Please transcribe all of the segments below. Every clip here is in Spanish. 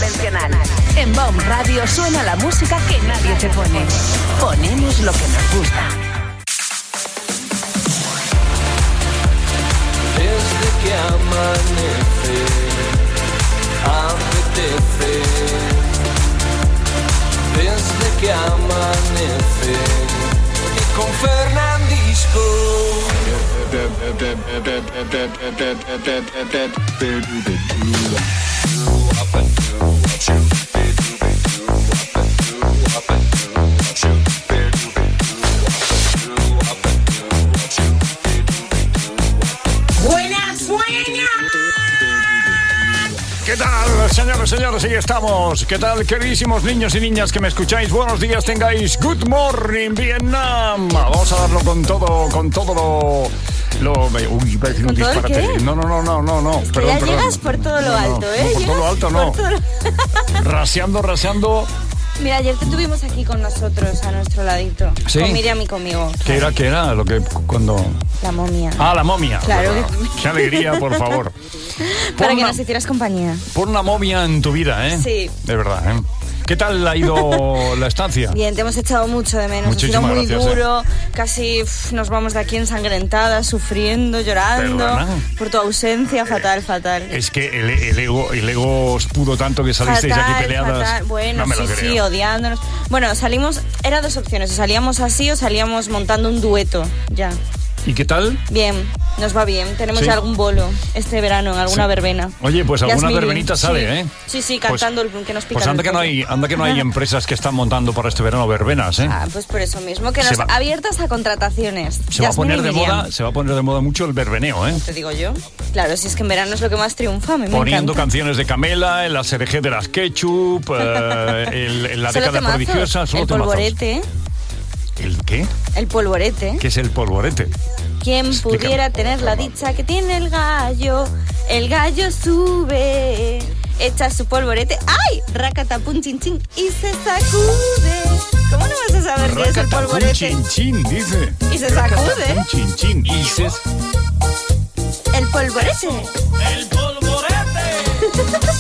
convencional. En Bomb Radio suena la música que nadie te pone. Ponemos lo que nos gusta. Desde que amanece, apetece. Desde que amanece, y con Fernandisco. ¿Qué tal, señores, señores? Aquí estamos. ¿Qué tal, queridísimos niños y niñas que me escucháis? Buenos días tengáis. Good morning, Vietnam. Vamos a darlo con todo lo... Uy, iba a decir un disparate. No. Es que ya llegas por todo lo alto, ¿eh? Por todo lo alto, no. Raseando. Mira, ayer te tuvimos aquí con nosotros, a nuestro ladito. ¿Sí? Con Miriam y conmigo. ¿Qué era? Lo que cuando... La momia. Ah, la momia. Claro. Qué alegría, por favor. Para que nos hicieras compañía. Pon una momia en tu vida, ¿eh? Sí. De verdad, ¿eh? ¿Qué tal ha ido la estancia? Bien, te hemos echado mucho de menos. Muchísimas ha sido muy gracias, duro. Casi nos vamos de aquí ensangrentadas, sufriendo, llorando. ¿Perdona? Por tu ausencia, fatal. Es que el ego os pudo tanto que salisteis aquí peleadas. Fatal. Bueno, no me lo creo. sí, odiándonos. Bueno, salimos, era dos opciones, o salíamos así o salíamos montando un dueto, ya. ¿Y qué tal? Bien, nos va bien. Tenemos ¿Sí? ya algún bolo este verano en alguna verbena. Oye, pues alguna Yasmín, verbenita sale, sí. Sí, cantando el que nos pica. Pues anda que no hay empresas que están montando para este verano verbenas, ¿eh? Ah, pues por eso mismo, que nos abiertas a contrataciones. Se va a poner de moda mucho el verbeneo, ¿eh? Te digo yo. Claro, si es que en verano es lo que más triunfa, me poniendo encanta. Canciones de Camela, el ASRG de las Ketchup, la década prodigiosa, solo el temazos. polvorete. ¿El qué? El polvorete. ¿Qué es el polvorete? ¿Quién Explícame. pudiera tener la dicha que tiene el gallo sube, echa su polvorete, ¡ay! Racatapun chin chin y se sacude. ¿Cómo no vas a saber qué es el polvorete? Chin chin, dice. Y se sacude. Racatapun chin chin. Y se... El polvorete. El polvorete.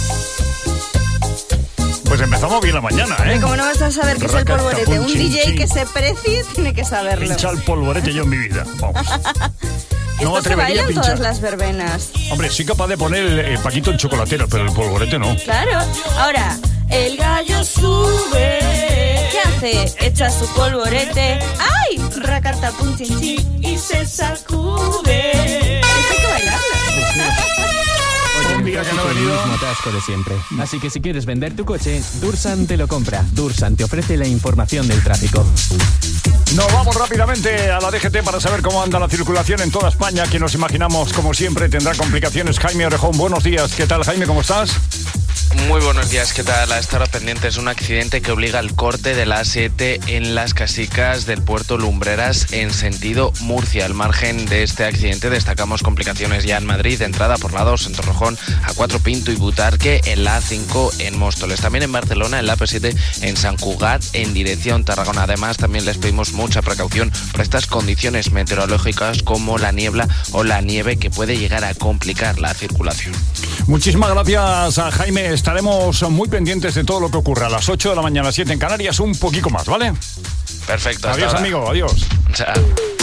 Pues empezamos bien la mañana, ¿eh? ¿Cómo no vas a saber qué es el polvorete? Un DJ que se precie tiene que saberlo. Pincha el polvorete yo en mi vida. Vamos. No Esto se baila en pinchar. todas las verbenas. Hombre, soy capaz de poner el Paquito el chocolatero, pero el polvorete no. Claro. Ahora, el gallo sube. ¿Qué hace? Echa su polvorete. ¡Ay! Racatapun chin chin y se sacude. Esto hay que bailarlo. Un día que no he el venido. mismo atasco de siempre. Así que si quieres vender tu coche, Dursan te lo compra. Dursan te ofrece la información del tráfico. Nos vamos rápidamente a la DGT para saber cómo anda la circulación en toda España, que nos imaginamos, como siempre, tendrá complicaciones. Jaime Orejón, buenos días. ¿Qué tal, Jaime? ¿Cómo estás? Muy buenos días, ¿qué tal? A esta hora pendiente es un accidente que obliga al corte de la A7 en las casicas del puerto Lumbreras en sentido Murcia. Al margen de este accidente destacamos complicaciones ya en Madrid, de entrada por la 2 en Torrejón, A4 Pinto y Butarque, en la A5 en Móstoles. También en Barcelona, en la AP7 en Sant Cugat en dirección Tarragona. Además, también les pedimos mucha precaución por estas condiciones meteorológicas como la niebla o la nieve que puede llegar a complicar la circulación. Muchísimas gracias a Jaime. Estaremos muy pendientes de todo lo que ocurra a las 8 de la mañana, 7 en Canarias, un poquito más, ¿vale? Perfecto. hasta Adiós, ahora. amigo, adiós. Chao.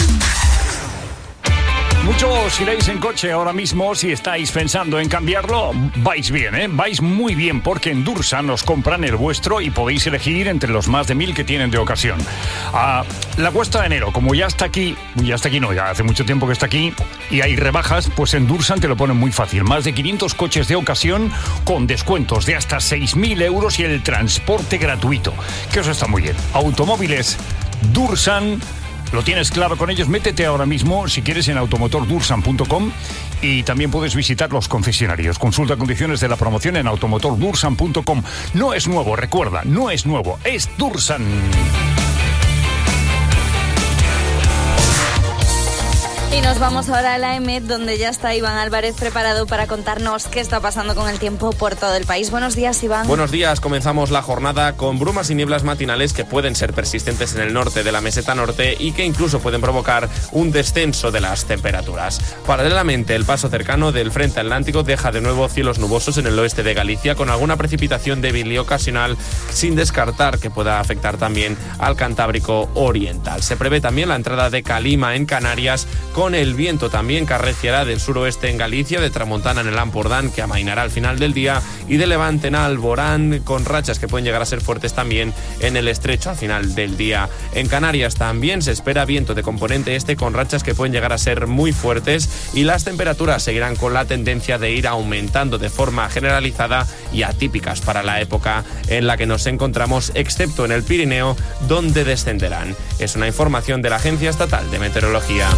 Muchos iréis en coche ahora mismo. Si estáis pensando en cambiarlo, vais bien, ¿eh? Vais muy bien, porque en Dursan os compran el vuestro y podéis elegir entre los más de 1000 que tienen de ocasión. La cuesta de enero, como ya está aquí, ya hace mucho tiempo que está aquí, y hay rebajas, pues en Dursan te lo ponen muy fácil. Más de 500 coches de ocasión con descuentos de hasta 6.000 euros y el transporte gratuito, que eso está muy bien. Automóviles Dursan. ¿Lo tienes claro con ellos? Métete ahora mismo, si quieres, en automotordursan.com y también puedes visitar los concesionarios. Consulta condiciones de la promoción en automotordursan.com. No es nuevo, recuerda, no es nuevo, es Y nos vamos ahora a la EMET, donde ya está Iván Álvarez preparado para contarnos qué está pasando con el tiempo por todo el país. Buenos días, Iván. Buenos días, comenzamos la jornada con brumas y nieblas matinales que pueden ser persistentes en el norte de la meseta norte y que incluso pueden provocar un descenso de las temperaturas. Paralelamente, el paso cercano del frente atlántico deja de nuevo cielos nubosos en el oeste de Galicia, con alguna precipitación débil y ocasional, sin descartar que pueda afectar también al Cantábrico oriental. Se prevé también la entrada de calima en Canarias, con el viento también que arreciará del suroeste en Galicia, de tramontana en el Ampurdán, que amainará al final del día, y de levante en Alborán, con rachas que pueden llegar a ser fuertes también en el estrecho al final del día. En Canarias también se espera viento de componente este, con rachas que pueden llegar a ser muy fuertes, y las temperaturas seguirán con la tendencia de ir aumentando de forma generalizada y atípicas para la época en la que nos encontramos, excepto en el Pirineo, donde descenderán. Es una información de la Agencia Estatal de Meteorología.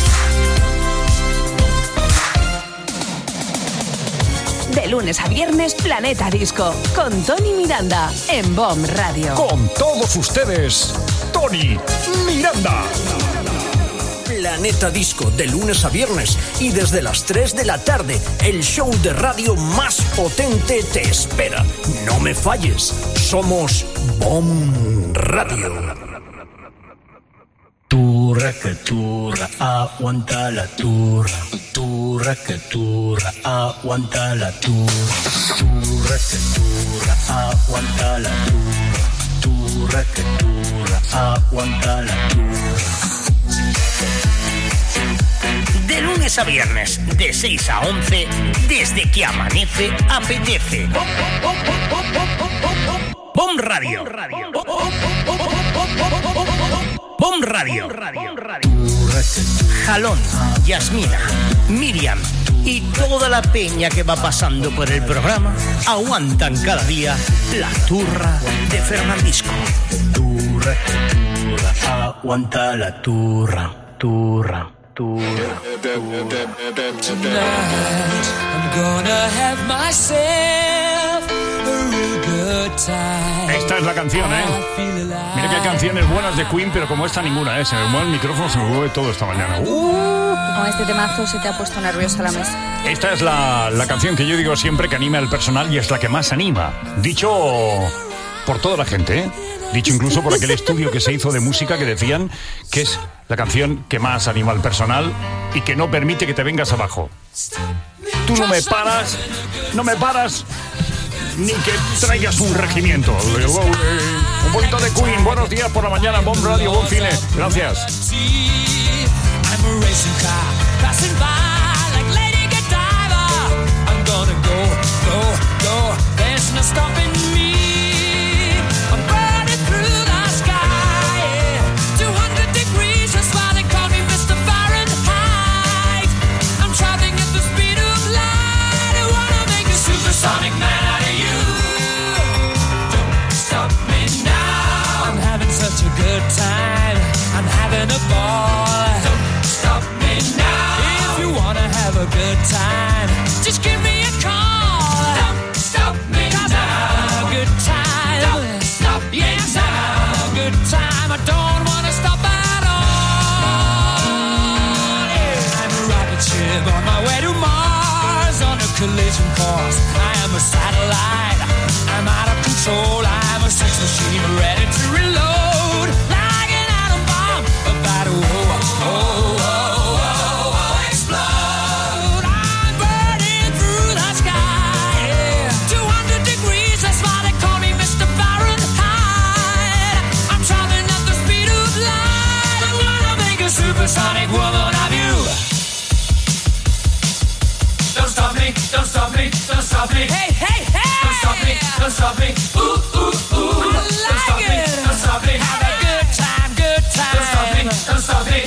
De lunes a viernes, Planeta Disco, con Tony Miranda, en BOM Radio. Con todos ustedes, Tony Miranda. Planeta Disco, de lunes a viernes y desde las 3 de la tarde, el show de radio más potente te espera. No me falles, somos BOM Radio. Turra que turra, aguanta la turra. Turra que turra, aguanta la turra. Turra que turra, aguanta la turra. Turra que turra, aguanta la turra. De lunes a viernes, de 6 a 11, desde que amanece, apetece. BOM Radio. BOM Radio. Jalón, Yasmina, Miriam y toda la peña que va pasando por el programa aguantan cada día la turra de Fernandisco. Turra que turra, aguanta la turra. Turra. Tonight, I'm gonna have myself a real good time. Esta es la canción, ¿eh? Mira que hay canciones buenas de Queen, pero como esta ninguna, ¿eh? Se me mueve el micrófono, se me mueve todo esta mañana. Con este temazo se te ha puesto nerviosa la mesa. Esta es la canción que yo digo siempre que anima al personal y es la que más anima. Dicho por toda la gente, ¿eh? Dicho incluso por aquel estudio que se hizo de música que decían que es la canción que más anima al personal y que no permite que te vengas abajo. Tú no me paras ni que traigas un regimiento. Un poquito de Queen. Buenos días por la mañana, BOM Radio, buen cine. Gracias. Sonic man out of you. Don't stop me now. I'm having such a good time. I'm having a ball. Don't stop me now. If you wanna have a good time, just give me a call. Don't stop me now. A good time. Don't stop me now. A good time. I don't wanna stop at all. Yeah. I'm a rocket ship on my way to Mars on a collision course. I'm a satellite, I'm out of control, I'm a sex machine ready to reload, like an atom bomb, about to explode. I'm burning through the sky, yeah. 200 degrees, that's why they call me Mr. Fahrenheit. I'm traveling at the speed of light, I'm gonna make a supersonic woman of you. Don't stop me, don't stop me, don't stop me. Hey, hey, hey! Don't stop me, don't stop me. Ooh, ooh, ooh. I like don't stop me, don't stop me. Have a good time, good time. Don't stop me, don't stop me.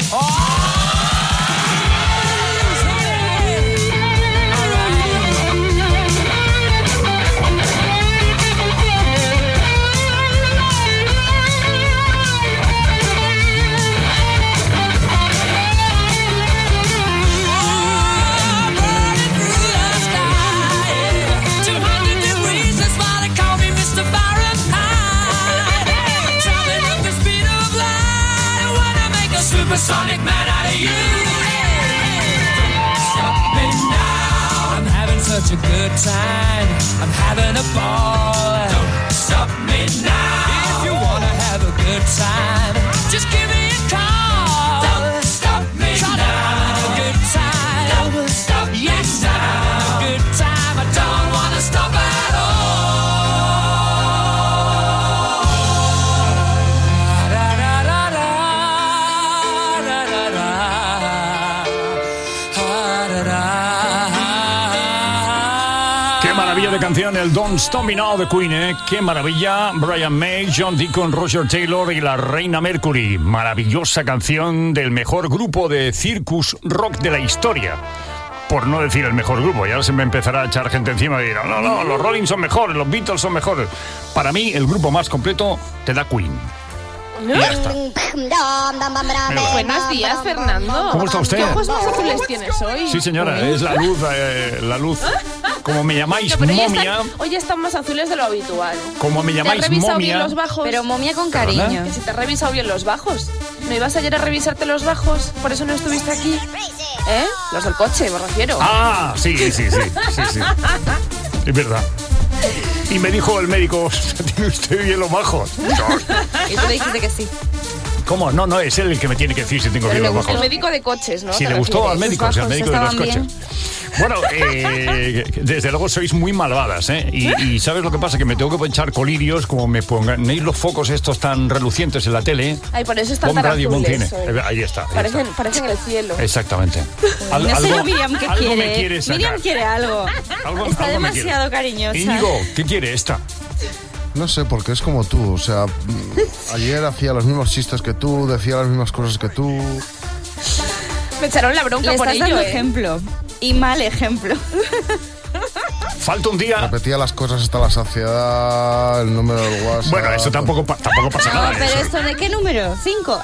Sonic man out of you. good time. I'm having a ball. Don't stop me now. If you wanna have a good time, just give me a call. Don't stop me now. I'm having a good time. Don't stop me now. I'm having a good time. I don't wanna stop at all. Maravilla de canción, el Don't Stop Me Now de Queen, ¿eh? Qué maravilla. Brian May, John Deacon, Roger Taylor y la Reina Mercury. Maravillosa canción del mejor grupo de circus rock de la historia. Por no decir el mejor grupo, ya se me empezará a echar gente encima y dirá, no, los Rolling son mejores, los Beatles son mejores. Para mí, el grupo más completo te da Queen. Y ya está. Buenos días, Fernando. ¿Cómo está usted? ¿Qué ojos más azules tienes hoy? Sí, señora, es la luz. Como me llamáis momia... Hoy están más azules de lo habitual. Como me llamáis ¿Te has revisado momia... bien los bajos? Pero momia con cariño. Que si te has revisado bien los bajos. ¿No ibas ayer a revisarte los bajos? ¿Por eso no estuviste aquí? ¿Eh? Los del coche, me refiero. Ah, sí. Es verdad. Y me dijo el médico, ¿tiene usted bien los bajos? Y tú le dijiste que sí. ¿Cómo? No, es él el que me tiene que decir si tengo bien los bajos. El médico de coches, ¿no? Si le gustó al médico, el médico de los coches. Bueno, desde luego sois muy malvadas, ¿eh? Y ¿sabes lo que pasa? Que me tengo que echar colirios como me pongáis los focos estos tan relucientes en la tele. Ay, por eso están Bon tan Radio, Bon azules Cine. hoy. Ahí está. Parecen el cielo. Exactamente. No sé Miriam qué algo quiere. me quiere sacar. Miriam quiere algo. Está demasiado cariñosa. Íñigo, ¿qué quiere esta? No sé, porque es como tú. O sea, ayer hacía los mismos chistes que tú, decía las mismas cosas que tú. Me echaron la bronca Le por estás ello, dando ejemplo. Y mal ejemplo. Falta un día. Repetía las cosas hasta la saciedad, el número del WhatsApp. Bueno, eso tampoco pasa nada. No, pero eso. ¿esto de qué número? 5.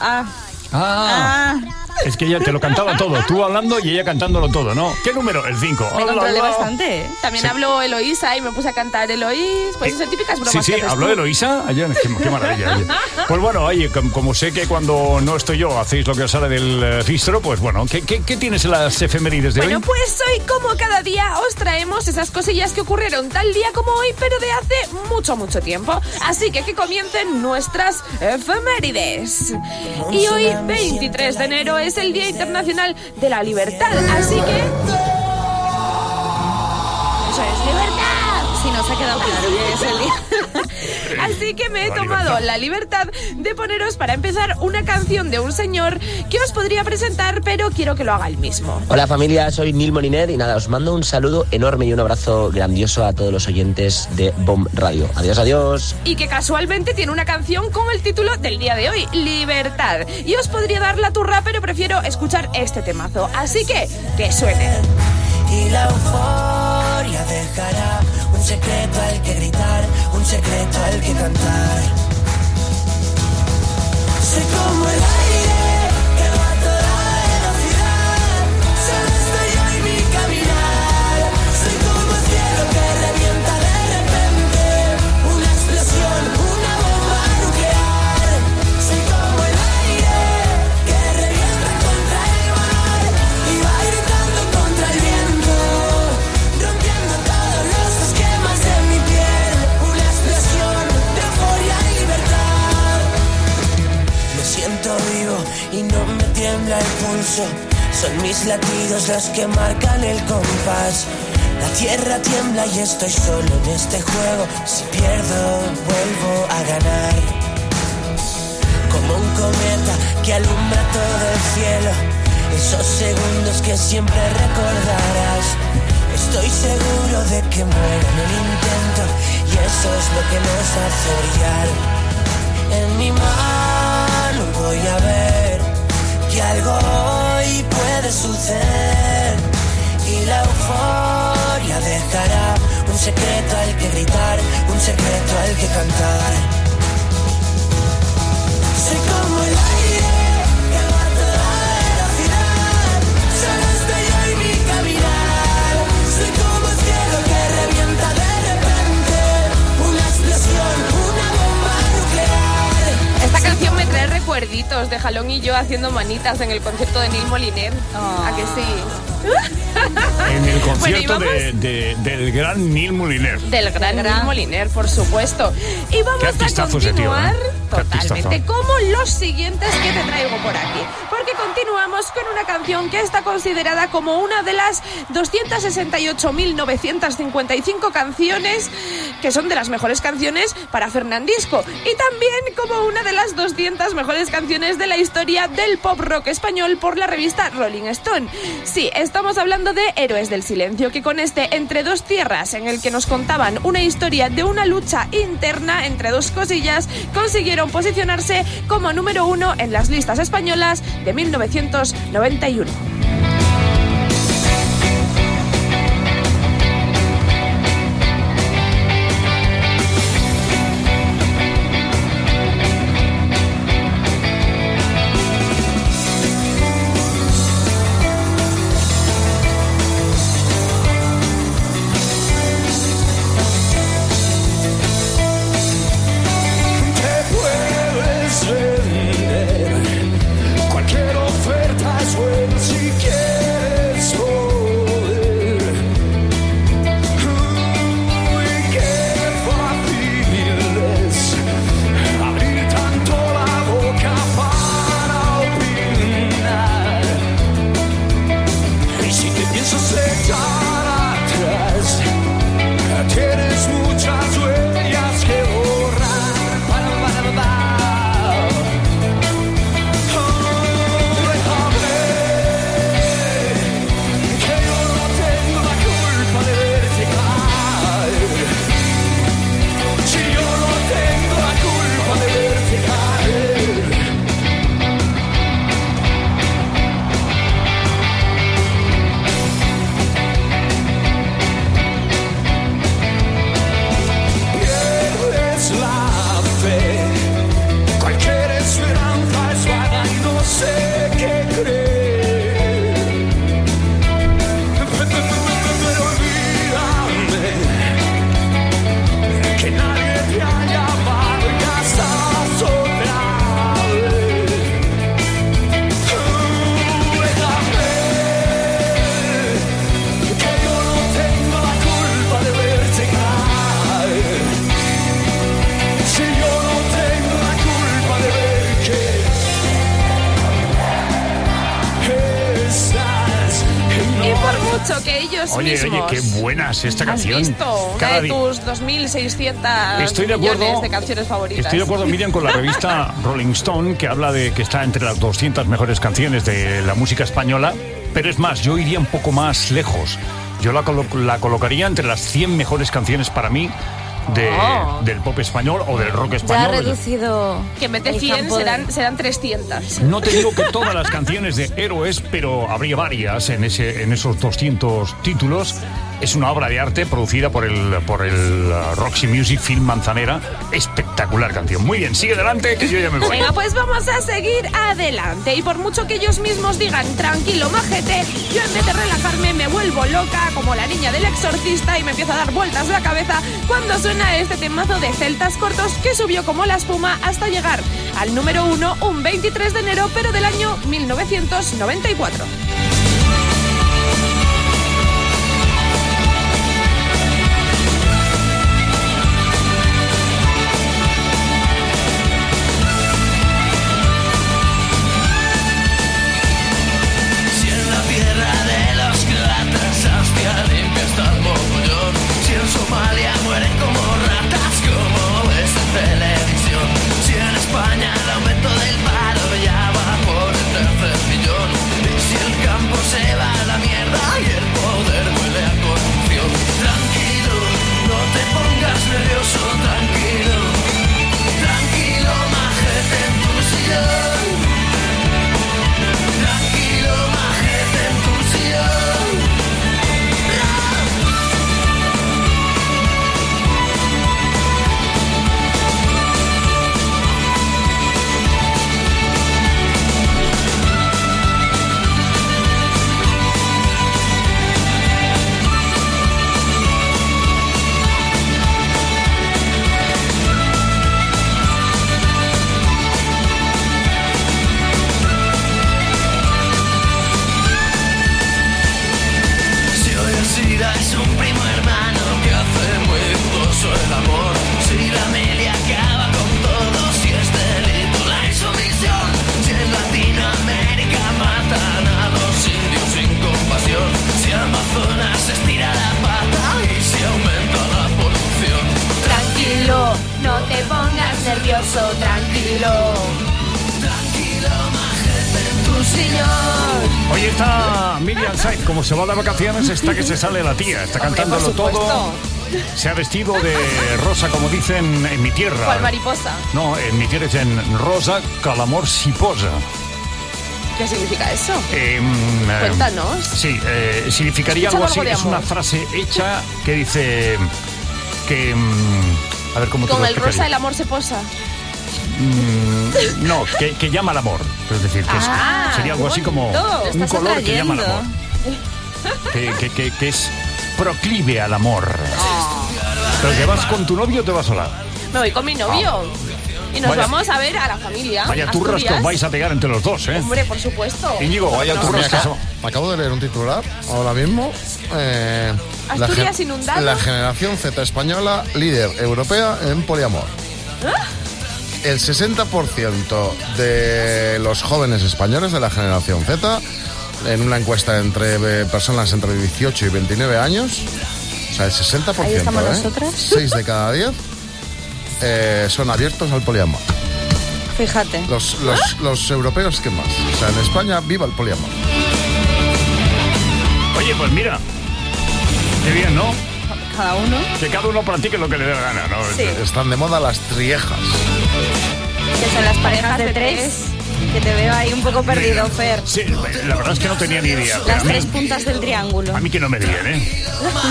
Es que ella te lo cantaba todo, tú hablando y ella cantándolo todo, ¿no? ¿Qué número? El 5. Me controlé bastante. También habló Eloísa y me puse a cantar Eloís. Pues son típicas bromas. Sí, habló de Eloísa ayer. Qué maravilla. Oye. Pues bueno, oye, como sé que cuando no estoy yo hacéis lo que os sale del fistro, pues bueno, ¿qué tienes en las efemérides de hoy? Bueno, pues hoy, como cada día, os traemos esas cosillas que ocurrieron tal día como hoy, pero de hace mucho tiempo. Así que comiencen nuestras efemérides. Y hoy, 23 de enero, es el Día Internacional de la Libertad. Así que... ¡eso es libertad! Si no se ha quedado claro que es el día. Así que me he tomado la libertad de poneros para empezar una canción de un señor que os podría presentar, pero quiero que lo haga él mismo. Hola familia, soy Neil Moliner y nada, os mando un saludo enorme y un abrazo grandioso a todos los oyentes de BOM Radio. Adiós. Y que casualmente tiene una canción con el título del día de hoy, Libertad. Y os podría dar la turra, pero prefiero escuchar este temazo. Así que suene. Y la euforia dejará un secreto al que gritar, un secreto al que cantar. Soy como el aire que va a toda velocidad, solo estoy yo y mi caminar. Soy como el cielo que revienta de repente, una explosión, una bomba nuclear. Soy como el aire que revienta contra el mar y va gritando contra el viento, rompiendo todos los esquemas de mi piel. Una explosión de euforia y libertad. Me siento vivo y no me tiembla el pulso. Son mis latidos los que marcan el compás. La tierra tiembla y estoy solo en este juego. Si pierdo, vuelvo a ganar. Como un cometa que alumbra todo el cielo, esos segundos que siempre recordarás. Estoy seguro de que muero en el intento y eso es lo que nos hace brillar. En mi mano voy a ver que algo hoy puede suceder y la euforia dejará un secreto al que gritar, un secreto al que cantar. Soy como el aire que va a toda velocidad, solo estoy yo y mi caminar. Soy como el cielo que revienta de repente, una explosión, una bomba nuclear. Esta canción me trae recuerditos de Jalón y yo haciendo manitas en el concierto de Neil Moliner. ¿A que sí? En el concierto Bueno, y vamos- del gran Neil Moliner. Del gran Neil Moliner, por supuesto. Y vamos Qué a artistazo ese tío, continuar Qué artistazo. totalmente como los siguientes que te traigo por aquí. Porque continuamos con una canción que está considerada como una de las 268.955 canciones que son de las mejores canciones para Fernandisco. Y también como una de las 200 mejores canciones de la historia del pop rock español por la revista Rolling Stone. Sí, estamos hablando de Héroes del Silencio, que con este Entre dos tierras, en el que nos contaban una historia de una lucha interna entre dos cosillas, consiguieron posicionarse como número 1 en las listas españolas de 1991. Te puedes vender, cualquier oferta es buena si quieres poder. Uy, qué fácil es abrir tanto la boca para opinar. Y si te piensas echar atrás, tienes muchas huellas que borrar. Déjame, que yo no tengo la culpa de verte caer. Si yo no tengo la culpa de verte caer. Pierdes la fe, cualquier esperanza es vana y no sé qué creer. Pero olvídame que nadie te ha llamado y ya estás otra vez. Déjame, que yo no tengo la culpa de verte caer. Si yo no tengo la culpa de ver que estás Y por mucho que ellos Oye, mismos... qué buena es esta ¿Has canción. visto? Una Cada de día- tus 2.600 Estoy de acuerdo. millones de canciones favoritas. Estoy de acuerdo, Miriam, con la revista Rolling Stone, que habla de que está entre las 200 mejores canciones de la música española. Pero es más, yo iría un poco más lejos. Yo la colocaría entre las 100 mejores canciones para mí del pop español o del rock Ya ha español. reducido. Que en vez de el 100 campo de- serán 300. No te digo que todas las canciones de Héroes, pero habría varias en esos 200 títulos. Es una obra de arte producida por el Roxy Music Film Manzanera. Espectacular canción. Muy bien, sigue adelante, que yo ya me voy. Venga, pues vamos a seguir adelante. Y por mucho que ellos mismos digan tranquilo, majete, yo en vez de relajarme me vuelvo loca como la niña del exorcista y me empiezo a dar vueltas la cabeza cuando suena este temazo de Celtas Cortos que subió como la espuma hasta llegar al número 1 un 23 de enero, pero del año 1994. Si en la tierra de los croatas hostia limpia está el mogollón. Si en Somalia mueren como ratas, como ves en televisión. Si en España el aumento del paro ya va por el tercer millón. Y si el silencioso, tranquilo. Tu señor. Oye, está Miriam Said, como se va de vacaciones, está que se sale la tía, está cantándolo por supuesto. todo. Se ha vestido de rosa, como dicen en mi tierra. ¿Cuál mariposa? No, en mi tierra dicen rosa, que l'amor s'hi posa. ¿Qué significa eso? Cuéntanos. Sí, significaría Escucha algo así. algo de Es una amor. frase hecha que dice que... a ver cómo te Con lo el rosa explicaría. el amor se posa. No, que llama al amor. Es decir, que sería algo así como bonito. un Estás color que llama al atrayendo. amor. Que es proclive al amor. ¿Pero te vas con tu novio o te vas sola? Me voy con mi novio. Y nos Vaya. vamos a ver a la familia. Vaya turras que os Asturias. vais a pegar entre los dos, ¿eh? Hombre, por supuesto. Íñigo, vaya No. turras que son. Acabo de leer un titular ahora mismo. Asturias inundado. La generación Z española, líder europea en poliamor. El 60% de los jóvenes españoles de la generación Z, en una encuesta entre personas entre 18 y 29 años, o sea, el 60%, Ahí estamos nosotras. 6 de cada 10 son abiertos al poliamor. Fíjate. Los europeos, ¿qué más? O sea, en España, viva el poliamor. Oye, pues mira, qué bien, ¿no? Cada uno. Que cada uno practique lo que le dé la gana, ¿no? Sí. Están de moda las triejas. Que son las parejas de tres. Que te veo ahí un poco perdido, Fer. Sí, la verdad es que no tenía ni idea. pero Las a mí- tres puntas del triángulo. A mí que no me digan, ¿eh?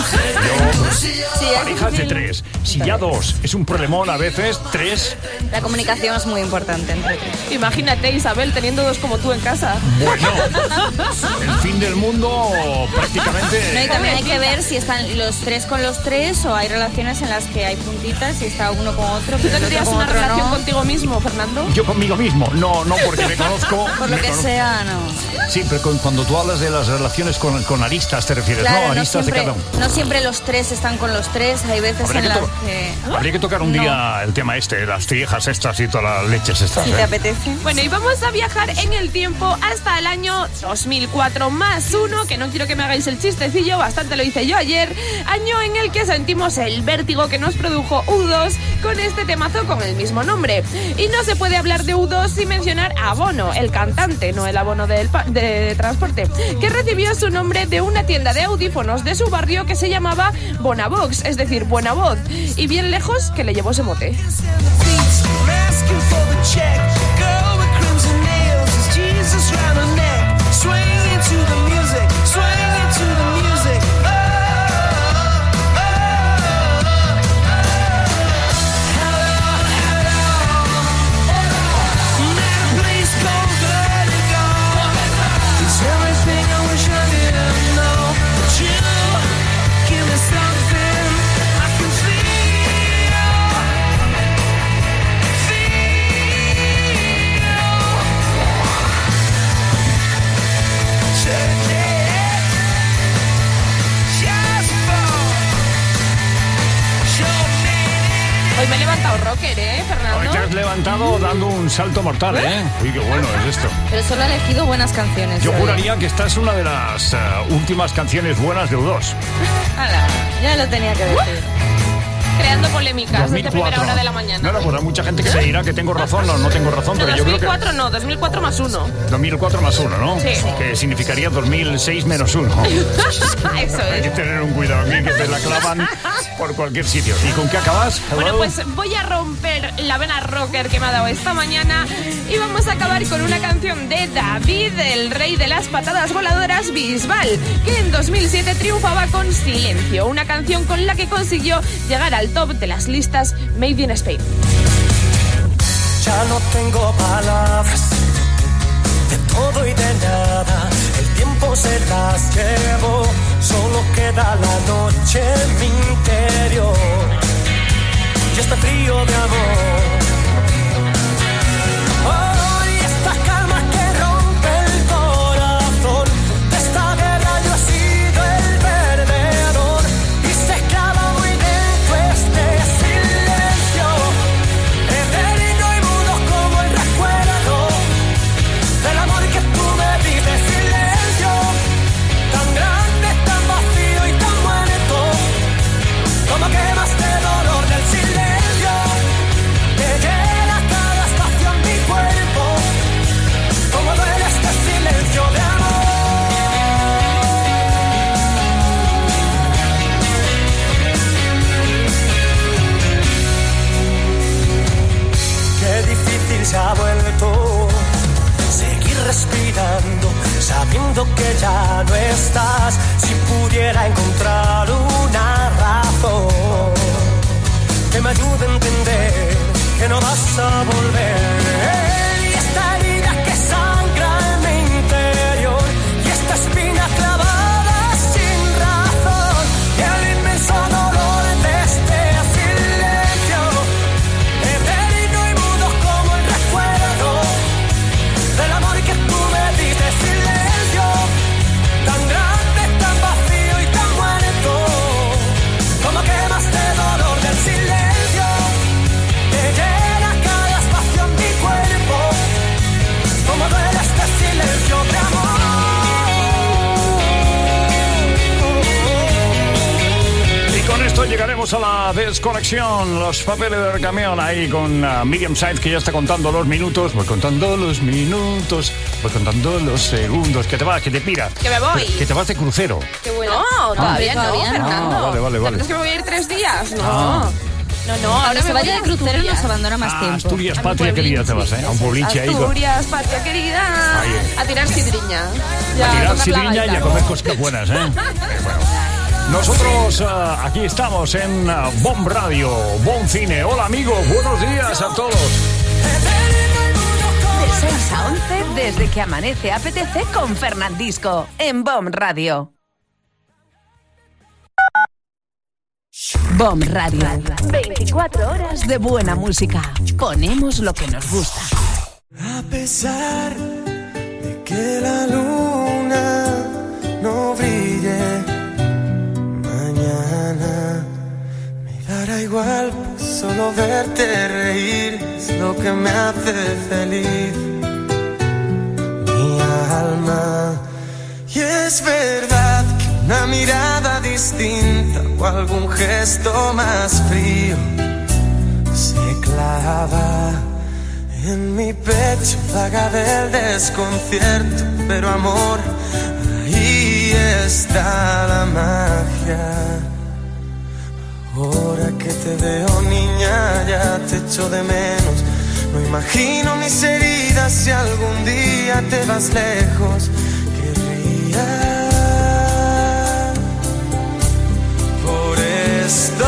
Parejas de tres. Si ya dos es un problemón a veces, tres... La comunicación es muy importante entre tres. Imagínate, Isabel, teniendo dos como tú en casa. Bueno, el fin del mundo prácticamente... No, y también hay que ver si están los tres con los tres o hay relaciones en las que hay puntitas y está uno con otro. ¿Tú pero el otro tendrías con una otro relación no. contigo mismo, Fernando? Yo conmigo mismo, no porque me conozco. Por lo me que conozco. sea, no. Sí, pero cuando tú hablas de las relaciones con aristas, te refieres, Claro, ¿no? no Aristas de siempre, cada uno. no siempre los tres están con los tres. Hay veces Habría en que las to- que... Habría que tocar un No. día el tema este, las triejas estas y todas las leches estas. Si ¿eh? te apetece. Bueno, y vamos a viajar en el tiempo hasta el año 2004 más uno, que no quiero que me hagáis el chistecillo, bastante lo hice yo ayer, año en el que sentimos el vértigo que nos produjo U2 con este temazo con el mismo nombre. Y no se puede hablar de U2 sin mencionar a Bono, el cantante, no el abono de transporte, que recibió su nombre de una tienda de audífonos de su barrio que se llamaba Bonavox, es decir, Buena Voz, y bien lejos que le llevó ese mote. Asking for the check, girl with crimson nails, is Jesus round her neck, swinging to the music, swinging to the music. Oh, oh, oh, oh. Man, please come let it go. It's everything I wish I didn't know. But you give me something I can feel. Hoy me he levantado rocker, ¿eh, Hoy Fernando? te has levantado dando un salto mortal, ¿eh? Uy, qué bueno es esto. Pero solo ha elegido buenas canciones. Yo hoy. juraría que esta es una de las últimas canciones buenas de U2. Ala, ya lo tenía que decir. Creando polémicas desde 2004. primera hora de la mañana. No, pues hay mucha gente que se dirá que tengo razón o no tengo razón, No, pero yo creo que 2004 no, 2004 más uno. 2004 más 1, ¿no? Sí. Que significaría 2006 menos 1. Eso Hay que es. tener un cuidado aquí, que te la clavan por cualquier sitio. ¿Y con qué acabas? Bueno, Hello. pues voy a romper la vena rocker que me ha dado esta mañana y vamos a acabar con una canción de David, el rey de las patadas voladoras Bisbal, que en 2007 triunfaba con Silencio, una canción con la que consiguió llegar al top de las listas Made in Spain. Ya no tengo palabras de todo y de nada. El tiempo se las llevó. Solo queda la noche en mi interior. Y este frío de amor. Oh, y esta calma que rompe el corazón. De esta guerra yo he sido el perdedor. Y se clava muy dentro este silencio. Eterno y mudo como el recuerdo del amor que tú me diste. Silencio, tan grande, tan vacío y tan muerto. Como quemaste dolor del silencio. Te llena sabiendo que ya no estás. Si pudiera encontrar una razón que me ayude a entender que no vas a volver. Y esta herida que sangra en mi interior, y esta espina clavada sin razón, y el inmenso dolor de este silencio, eterno y mudo como el recuerdo del amor que tú me diste. Silencio tan grande, tan vacío y tan muerto, como quemas de dolor del silencio, te llena cada espacio en mi cuerpo, como duele este silencio de amor. Y con esto llegaremos a la desconexión. Los papeles del camión ahí con Miriam Sainz, que ya está contando los minutos. Voy contando los minutos, voy contando los segundos. Que te vas, que te piras. Que me voy. Que te vas de crucero. Qué bueno. No, todavía no, Fernando. Vale. ¿Es que me voy a ir 3 días? No. Ah. No, ahora se vaya de crucero y nos abandona más tiempo. Asturias, patria querida, te vas, ¿eh? A un boliche ahí. Asturias, patria querida. Ahí. A tirar sidriña. A tirar sidriña y a comer cosas buenas, ¿eh? Bueno. Nosotros aquí estamos en Bomb Radio, Bomb Cine. Hola, amigo, buenos días a todos. De 6 a 11, desde que amanece apetece con Fernandisco, en Bomb Radio. Bomb Radio. 24 horas de buena música. Ponemos lo que nos gusta. A pesar de que la luna no brille mañana, me dará igual, pues solo verte reír es lo que me hace feliz mi alma. Y es verdad que una mirada distinta o algún gesto más frío se clava en mi pecho, vaga del desconcierto, pero amor, ahí está la magia. Ahora que te veo, niña, ya te echo de menos. No imagino mis heridas si algún día te vas lejos. Querría por esto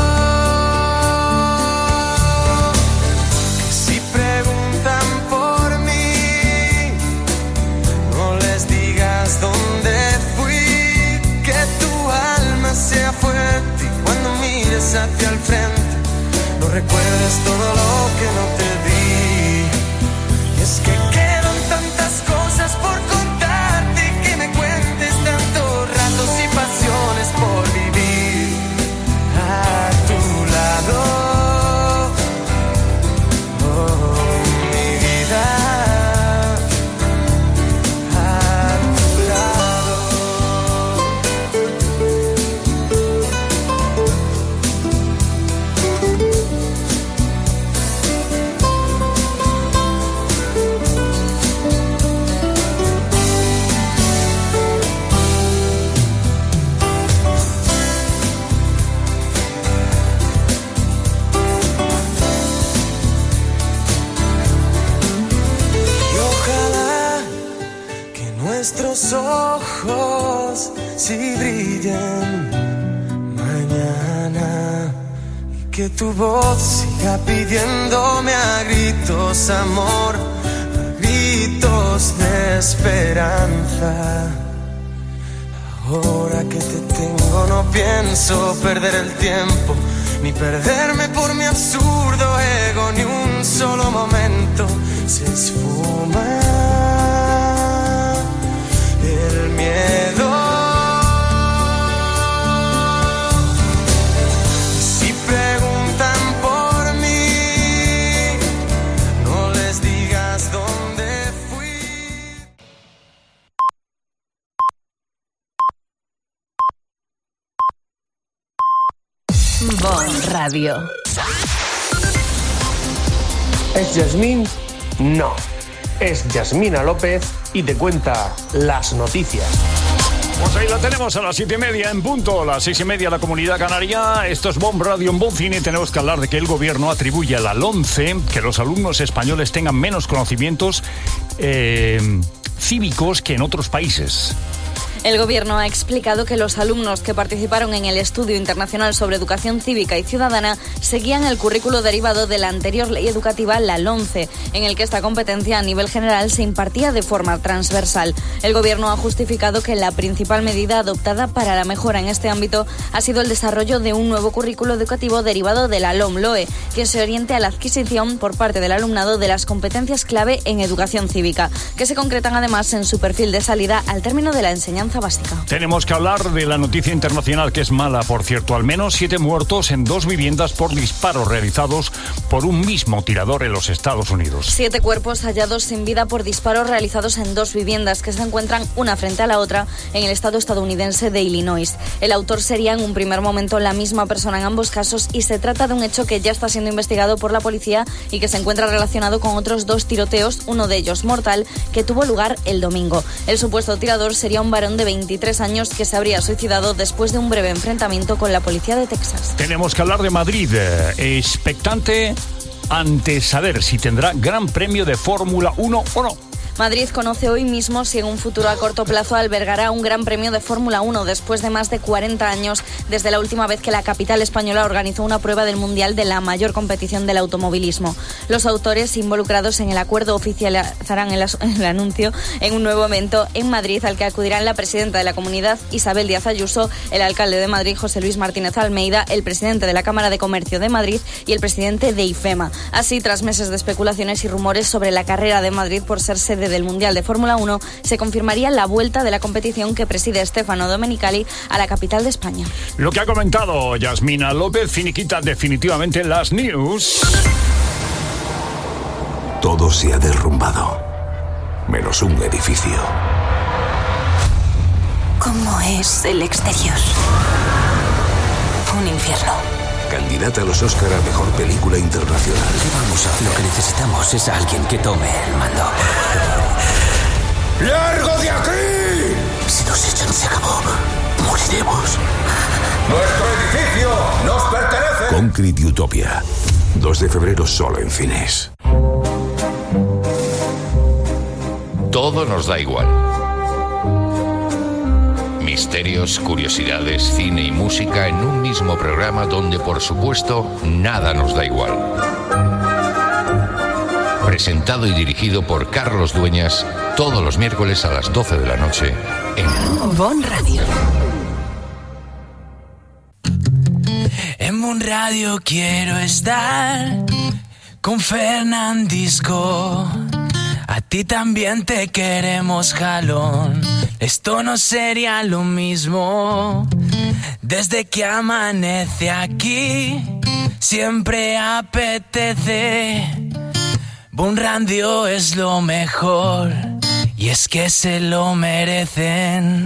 que si preguntan por mí, no les digas dónde fui, que tu alma sea fuerte y cuando mires hacia el frente no recuerdes todo lo que no te di. Y es que quedan tantas cosas por contarte, que me cuentes tantos ratos y pasiones por vivir a tu lado. Oh, mi vida, a tu lado. Y ojalá que nuestros ojos sí brillen mañana y que tu voz siga pidiéndome a gritos amor, a gritos de esperanza. Ahora que te tengo no pienso perder el tiempo, ni perderme por mi absurdo ego, ni un solo momento. Se esfuma el miedo. Si preguntan por mí, no les digas dónde fui. Bomb Radio. ¿Es Yasmín? No. Es Yasmina López y te cuenta las noticias. Pues ahí la tenemos a las 7:30 en punto, las 6:30 la Comunidad Canaria. Esto es Bomb Radio en Bomb Cine. Tenemos que hablar de que el gobierno atribuye a la LOMCE que los alumnos españoles tengan menos conocimientos cívicos que en otros países. El Gobierno ha explicado que los alumnos que participaron en el Estudio Internacional sobre Educación Cívica y Ciudadana seguían el currículo derivado de la anterior ley educativa, la LOMCE, en el que esta competencia a nivel general se impartía de forma transversal. El Gobierno ha justificado que la principal medida adoptada para la mejora en este ámbito ha sido el desarrollo de un nuevo currículo educativo derivado de la LOMLOE, que se oriente a la adquisición por parte del alumnado de las competencias clave en educación cívica, que se concretan además en su perfil de salida al término de la enseñanza básica. Tenemos que hablar de la noticia internacional, que es mala, por cierto. Al menos 7 muertos en 2 viviendas por disparos realizados por un mismo tirador en los Estados Unidos. 7 cuerpos hallados sin vida por disparos realizados en 2 viviendas que se encuentran una frente a la otra en el estado estadounidense de Illinois. El autor sería en un primer momento la misma persona en ambos casos y se trata de un hecho que ya está siendo investigado por la policía y que se encuentra relacionado con otros 2 tiroteos, uno de ellos mortal, que tuvo lugar el domingo. El supuesto tirador sería un varón de 23 años que se habría suicidado después de un breve enfrentamiento con la policía de Texas. Tenemos que hablar de Madrid, expectante ante saber si tendrá Gran Premio de Fórmula 1 o no. Madrid conoce hoy mismo si en un futuro a corto plazo albergará un Gran Premio de Fórmula 1 después de más de 40 años desde la última vez que la capital española organizó una prueba del Mundial de la mayor competición del automovilismo. Los autores involucrados en el acuerdo oficializarán el anuncio en un nuevo evento en Madrid al que acudirán la presidenta de la Comunidad, Isabel Díaz Ayuso, el alcalde de Madrid, José Luis Martínez Almeida, el presidente de la Cámara de Comercio de Madrid y el presidente de IFEMA. Así, tras meses de especulaciones y rumores sobre la carrera de Madrid por ser sede del Mundial de Fórmula 1, se confirmaría la vuelta de la competición que preside Stefano Domenicali a la capital de España. Lo que ha comentado Yasmina López finiquita definitivamente las news. Todo se ha derrumbado, menos un edificio. ¿Cómo es el exterior? Un infierno. Candidata a los Oscar a Mejor Película Internacional. ¿Qué vamos a hacer? Lo que necesitamos es alguien que tome el mando. ¡Largo de aquí! Si nos echan, se acabó. Moriremos. ¡Nuestro edificio nos pertenece! Concrete Utopia. 2 de febrero solo en cines. Todo nos da igual. Misterios, curiosidades, cine y música en un mismo programa donde, por supuesto, nada nos da igual. Presentado y dirigido por Carlos Dueñas, todos los miércoles a las 12 de la noche en Bon Radio. En Bon Radio quiero estar con Fernandisco. A ti también te queremos, jalón. Esto no sería lo mismo. Desde que amanece aquí, siempre apetece. Bon Radio es lo mejor, y es que se lo merecen.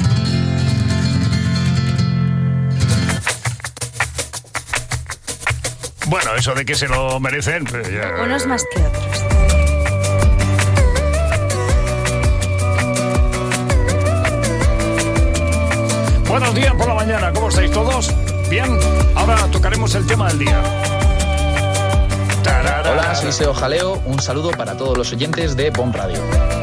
Bueno, eso de que se lo merecen... Unos más que otros. Buenos días por la mañana, ¿cómo estáis todos? ¿Bien? Ahora tocaremos el tema del día. Hola, soy Seo Jaleo, un saludo para todos los oyentes de Bon Radio.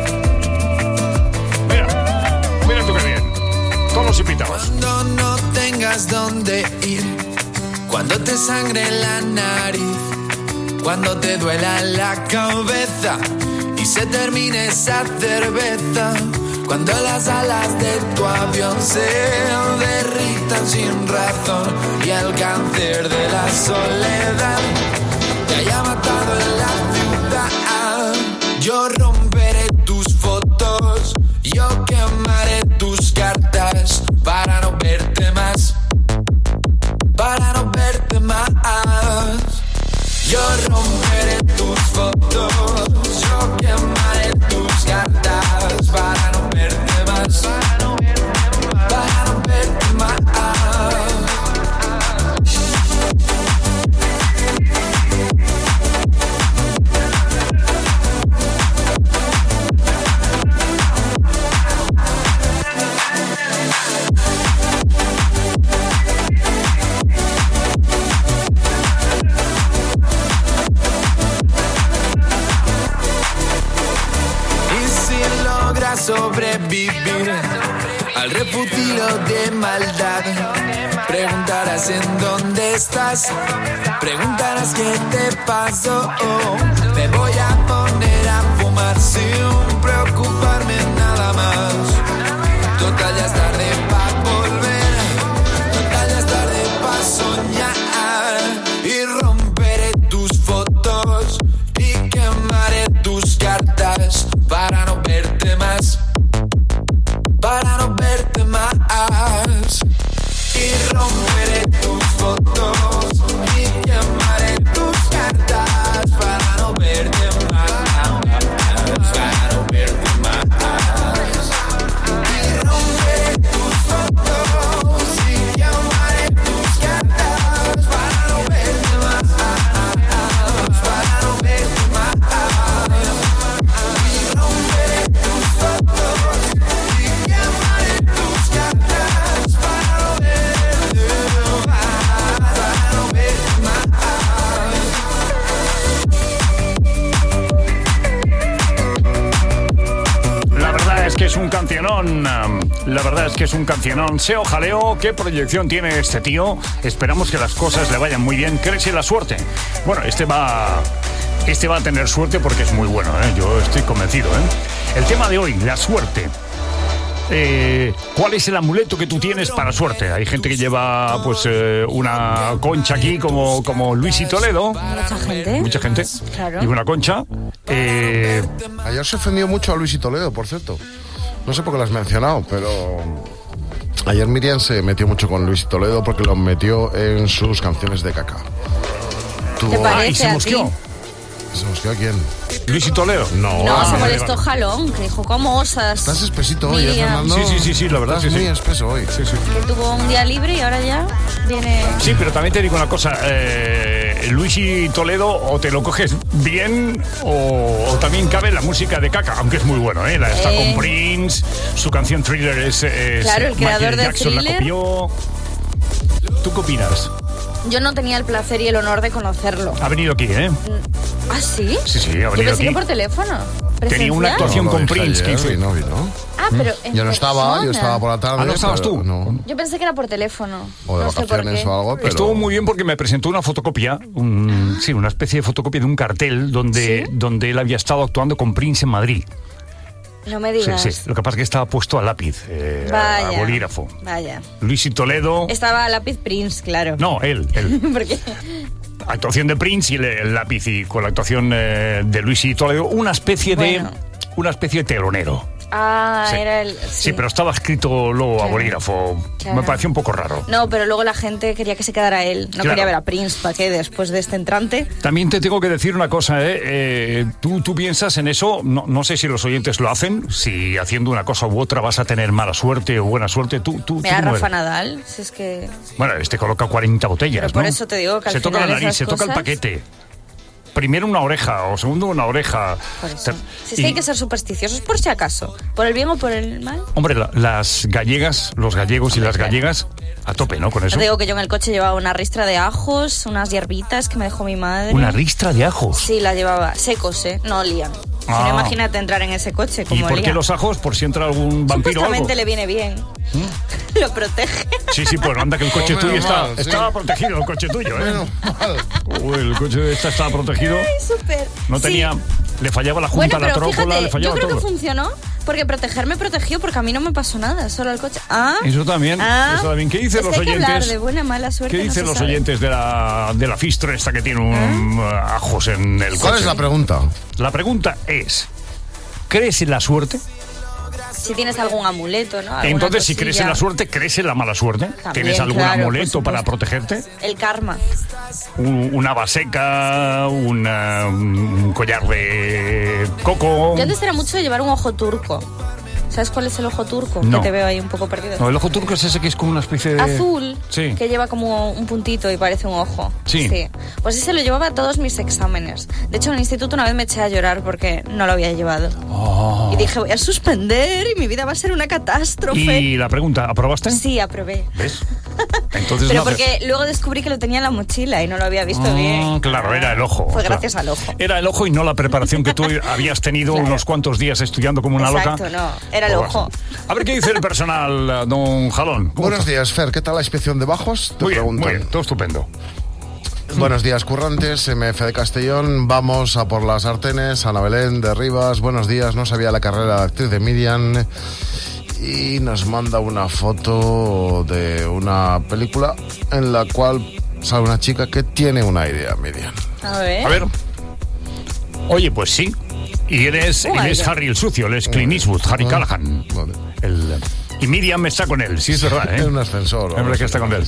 Mira tú qué bien, todos los invitados. Cuando no tengas dónde ir, cuando te sangre la nariz, cuando te duela la cabeza y se termine esa cerveza, cuando las alas de tu avión se derritan sin razón y el cáncer de la soledad te haya matado en la ciudad. Yo romperé tus fotos, yo quemaré tus cartas para no verte más, para no verte más. Yo romperé tus fotos, yo quemaré tus cartas para no verte más, para no verte más. sobrevivir al refugio de maldad. Preguntarás en dónde estás, preguntarás qué te pasó. Me voy a poner a fumar sin preocuparme nada más. Total ya es tarde pa' volver, total ya es tarde pa' soñar. Y romperé tus fotos y quemaré tus cartas para no verte más, para no verte más. Y romperé tus fotos y quemaré tus cartas para no verte más, para no verte más. Y romperé tus fotos y quemaré tus cartas para no verte más, para no verte más. Y romperé tus fotos y quemaré tus cartas para no verte La verdad es que es un cancionón. La verdad es que es un cancionón. Seo jaleo, ¿qué proyección tiene este tío? Esperamos que las cosas le vayan muy bien. Crece la suerte. Bueno, este va a tener suerte porque es muy bueno, ¿eh? Yo estoy convencido, ¿eh? El tema de hoy, la suerte. ¿Cuál es el amuleto que tú tienes para suerte? Hay gente que lleva pues una concha aquí como Luis y Toledo. Mucha gente. Claro. Y una concha. Ayer se ofendió mucho a Luis y Toledo, por cierto. No sé por qué lo has mencionado, pero ayer Miriam se metió mucho con Luis y Toledo porque lo metió en sus canciones de caca. ¿Te parece se a mosqueó. ti? ¿Se mosqueó a quién? ¿Luis y Toledo? No, se molestó Jalón, que dijo, ¿cómo osas? Estás espesito hoy, Miriam? Fernando. Sí, la verdad Estás que sí. muy espeso hoy. Sí. Que tuvo un día libre y ahora ya viene... Sí, pero también te digo una cosa. Luis y Toledo o te lo coges bien o también cabe la música de caca, aunque es muy bueno, ¿eh? Está con Prince, su canción Thriller es claro, el creador Michael de Jackson la Thriller. copió. ¿Tú qué opinas? Yo no tenía el placer y el honor de conocerlo. Ha venido aquí, ¿eh? ¿Ah, sí? Sí, ha Yo venido pensé que aquí. por teléfono. Tenía una ¿Presencial? actuación No, con lo dije Prince que ayer hizo. y no vino. Ah, pero en Yo no estaba, yo persona. estaba por la tarde. Ah, ¿no estabas pero tú? No. Yo pensé que era por teléfono. O de no sé por vacaciones qué. o algo, pero... Estuvo muy bien porque me presentó una fotocopia, una especie de fotocopia de un cartel donde él había estado actuando con Prince en Madrid. No me digas. Sí. Lo que pasa es que estaba puesto a lápiz, a Vaya. bolígrafo. Vaya. Luis y Toledo. Estaba a lápiz Prince, claro. No, él. Porque Actuación de Prince y el lápiz, y con la actuación de Luis y Toledo, una especie de telonero. Ah, Sí. era el... Sí, pero estaba escrito luego a Claro. bolígrafo. Claro. Me pareció un poco raro. No, pero luego la gente quería que se quedara él. No Claro. quería ver a Prince, ¿para qué? Después de este entrante. También te tengo que decir una cosa, tú piensas en eso, no sé si los oyentes lo hacen, si haciendo una cosa u otra vas a tener mala suerte o buena suerte. Tú Mira, ¿cómo Rafa eres? Nadal, si es que... Bueno, coloca 40 botellas, Pero por ¿no? eso te digo que al se toca la final nariz, esas se toca el cosas- paquete. Primero una oreja, o segundo una oreja. Por eso. Si es que hay que ser supersticiosos por si acaso. ¿Por el bien o por el mal? Hombre, las gallegas, los gallegos y las gallegas, a tope, ¿no? Con eso. Te digo que yo en el coche llevaba una ristra de ajos, unas hierbitas que me dejó mi madre. Una ristra de ajos. Sí, la llevaba secos, no olían. Si Ah. no, imagínate entrar en ese coche ¿Y como por qué olía. los ajos? Por si entra algún vampiro o algo. Supuestamente le viene bien. Lo protege. Sí, pues anda que el coche Oh, tuyo menos mal, sí. estaba protegido, el coche tuyo, ¿eh? Menos mal. Uy, el coche de esta estaba protegido. Ay, súper. No Sí. tenía... Le fallaba la Bueno, junta, la pero trócola, fíjate, le yo fallaba creo todo. que funcionó porque protegerme protegió porque a mí no me pasó nada, solo al coche. Ah, Eso también, eso también. ¿Qué dicen es los que hay que oyentes? hablar de buena mala suerte. ¿Qué no dicen se los sabe. oyentes de la Fistro esta que tiene un ajos en el coche? ¿Cuál es la pregunta? La pregunta es, ¿crees en la suerte? Si tienes algún amuleto, ¿no? Alguna Entonces, si cosilla. crees en la suerte, ¿crees en la mala suerte? También, ¿Tienes algún claro, por amuleto para supuesto. protegerte? El karma. Una baseca, un collar de coco. Yo antes era mucho de llevar un ojo turco. ¿Sabes cuál es el ojo turco? No. Que te veo ahí un poco perdido. No, el ojo turco es ese que es como una especie de... Azul, Sí. que lleva como un puntito y parece un ojo. Sí. Pues ese lo llevaba a todos mis exámenes. De hecho, en el instituto una vez me eché a llorar porque no lo había llevado. Oh. Y dije, voy a suspender y mi vida va a ser una catástrofe. Y la pregunta, ¿aprobaste? Sí, aprobé. ¿Ves? Entonces Pero no haces- porque luego descubrí que lo tenía en la mochila y no lo había visto bien. Claro, era el ojo. Fue Claro. gracias al ojo. Era el ojo y no la preparación que tú habías tenido unos cuantos días estudiando como una Exacto, loca. no, era el Pues ojo. A ver qué dice el personal, don Jalón. ¿Cómo Buenos está? días, Fer. ¿Qué tal la inspección de bajos? Te Muy bien, preguntan. muy bien, todo estupendo. Buenos días, currantes. MF de Castellón. Vamos a por las sartenes. Ana Belén de Rivas. Buenos días. No sabía la carrera de actriz de Miriam. Y nos manda una foto de una película en la cual sale una chica que tiene una idea, Miriam. A ver. A ver. Oye, pues sí. Y él es Vaya. Harry el sucio, él es Clint Eastwood, Harry Callahan. Y Miriam está con él, sí es verdad, ¿eh? En un ascensor. Es verdad que está con él.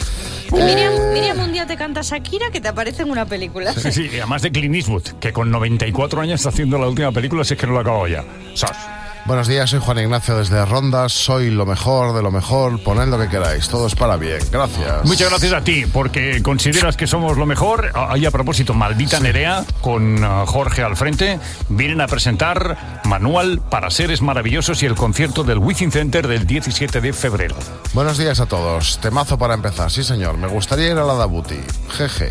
Miriam, un día te canta Shakira que te aparece en una película. Sí, sí, y además de Clint Eastwood, que con 94 años está haciendo la última película, si es que no lo ha acabado ya. ¿Sabes? Buenos días, soy Juan Ignacio desde Rondas. Soy lo mejor de lo mejor. Poned lo que queráis. Todo es para bien. Gracias. Muchas gracias a ti, porque consideras que somos lo mejor. Y a propósito, Maldita Nerea, con Jorge al frente, vienen a presentar Manual para Seres Maravillosos y el concierto del Wizzing Center del 17 de febrero. Buenos días a todos. Temazo para empezar. Sí, señor. Me gustaría ir a la Dabuti. Jeje.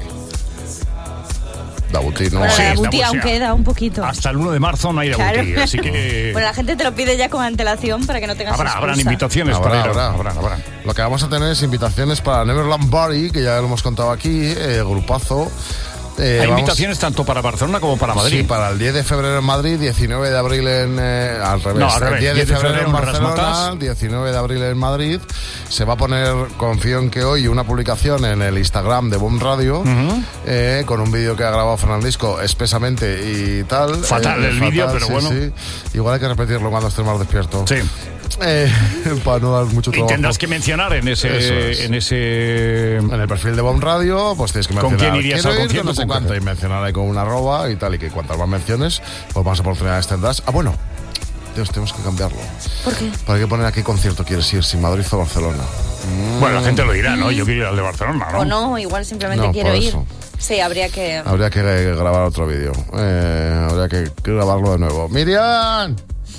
Dabuti, no. Bueno, Sí, la Dabuti estamos aún ya. queda un poquito. Hasta el 1 de marzo no hay Dabuti, Claro. así que... Bueno, la gente te lo pide ya con antelación para que no tengas Habrán excusa. invitaciones Habrá, para ir. habrá. Lo que vamos a tener es invitaciones para Neverland Party, que ya lo hemos contado aquí, grupazo. Hay vamos- invitaciones tanto para Barcelona como para Madrid. Sí, para el 10 de febrero en Madrid, 19 de abril en... al revés. No, al revés. El 10 de febrero en Barcelona, Razzmatazz. 19 de abril en Madrid. Se va a poner, confío en que hoy, una publicación en el Instagram de Boom Radio, con un vídeo que ha grabado Fernandisco espesamente y tal. Fatal el vídeo, pero sí, bueno. sí. Igual hay que repetirlo cuando esté más despierto. Sí. Para no dar mucho Y trabajo. tendrás que mencionar en Eso ese... es. En ese... En el perfil de Bomb Radio, pues tienes que ¿Con mencionar. quién irías quiero al ir, concierto? no sé ¿Con cuánto, qué? y mencionar ahí con una arroba y tal, y que cuantas más menciones, pues más oportunidades tendrás. Ah, bueno, Dios, tenemos que cambiarlo. ¿Por qué? Para que poner a qué concierto quieres ir, si Madrid o Barcelona. Bueno, la gente lo dirá, ¿no? Yo quiero ir al de Barcelona, ¿no? O no, igual simplemente No, quiero por ir. eso. Sí, habría que... Habría que grabar otro vídeo. Habría que grabarlo de nuevo. ¡Miriam!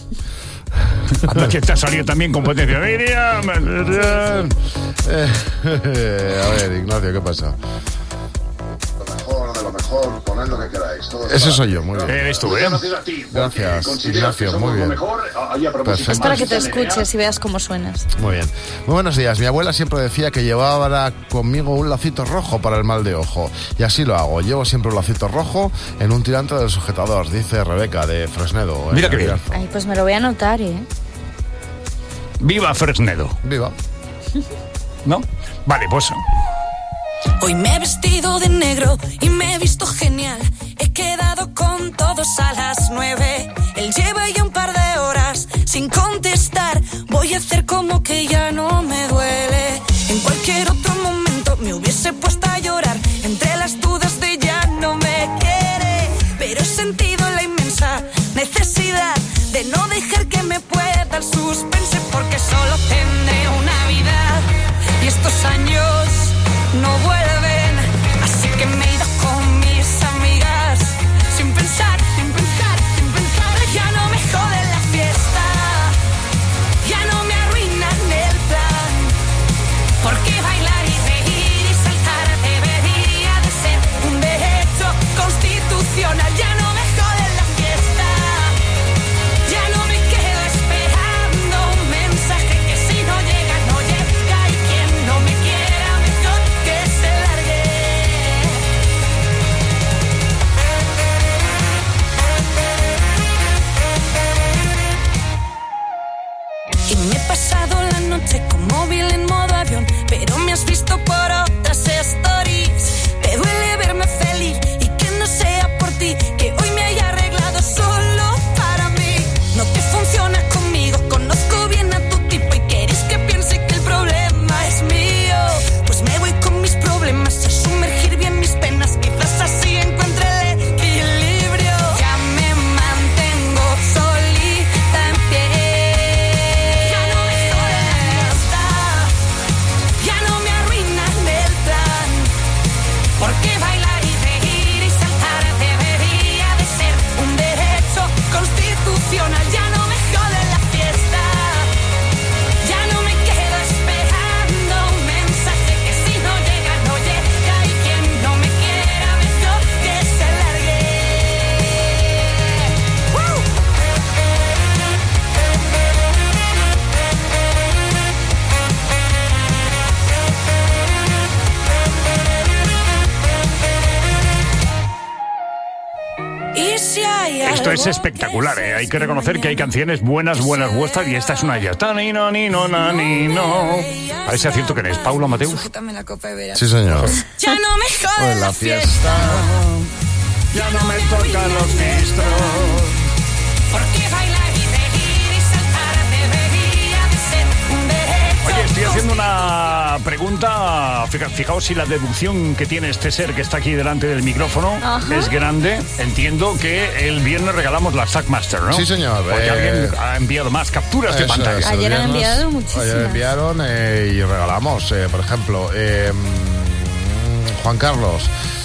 Anda, que te ha salido también competencia. Miriam, Miriam. A ver, Ignacio, ¿qué pasa? De lo mejor, poned lo que queráis. Todo Ese soy yo, muy bien. Eres tú, ¿eh? Gracias, Ignacio, muy bien. Perfecto. Es para que te escuches y veas cómo suenas. Muy bien. Muy buenos días. Mi abuela siempre decía que llevaba conmigo un lacito rojo para el mal de ojo. Y así lo hago. Llevo siempre un lacito rojo en un tirante del sujetador, dice Rebeca de Fresnedo. Mira qué bien. Ay, pues me lo voy a anotar, ¿eh? Viva Fresnedo. Viva. ¿No? Vale, pues... Hoy me he vestido de negro y me he visto genial. He quedado con todos a las 9. Él lleva ya un par de horas sin contestar. Voy a hacer como que ya no me duele. En cualquier otro momento me hubiese puesto a llorar entre las dudas de ya no me quiere. Pero he sentido la inmensa necesidad de no dejar que me pueda el suspense, porque solo tendré una vida y estos años no vuelven, así que me he ido con mis amigas sin pensar, sin pensar, sin pensar. Ya no me joden la fiesta, ya no me arruinan el plan, porque bailar y reír y saltar debería de ser un derecho constitucional. Ya no me joden la fiesta, ya no me quedo esperando un mensaje que si no llega, no llega, y quien no me quiera mejor que se largue. Y me he pasado la noche con móvil en modo avión, pero me has visto por otras stories. Te duele verme feliz y que no sea por ti, que Y si hay Esto es algo espectacular, ¿eh? Hay que reconocer que hay canciones buenas vuestras y esta es una de ellas. Tanino, nino, nanino. A ver si acierto quién es. ¿Paula Mateus? Sí, señor. Ya no me Pues jodes la fiesta. Ya no me tocan los distros. Porque bailar y reír y saltar debería de ser un derecho. Oye, estoy haciendo una pregunta. Fijaos si la deducción que tiene este ser que está aquí delante del micrófono es grande. Entiendo que el viernes regalamos la Stackmaster, ¿no? Sí, señor. Porque alguien ha enviado más capturas de pantalla. Ayer han enviado muchísimas. Ayer enviaron y regalamos, por ejemplo, Juan Carlos.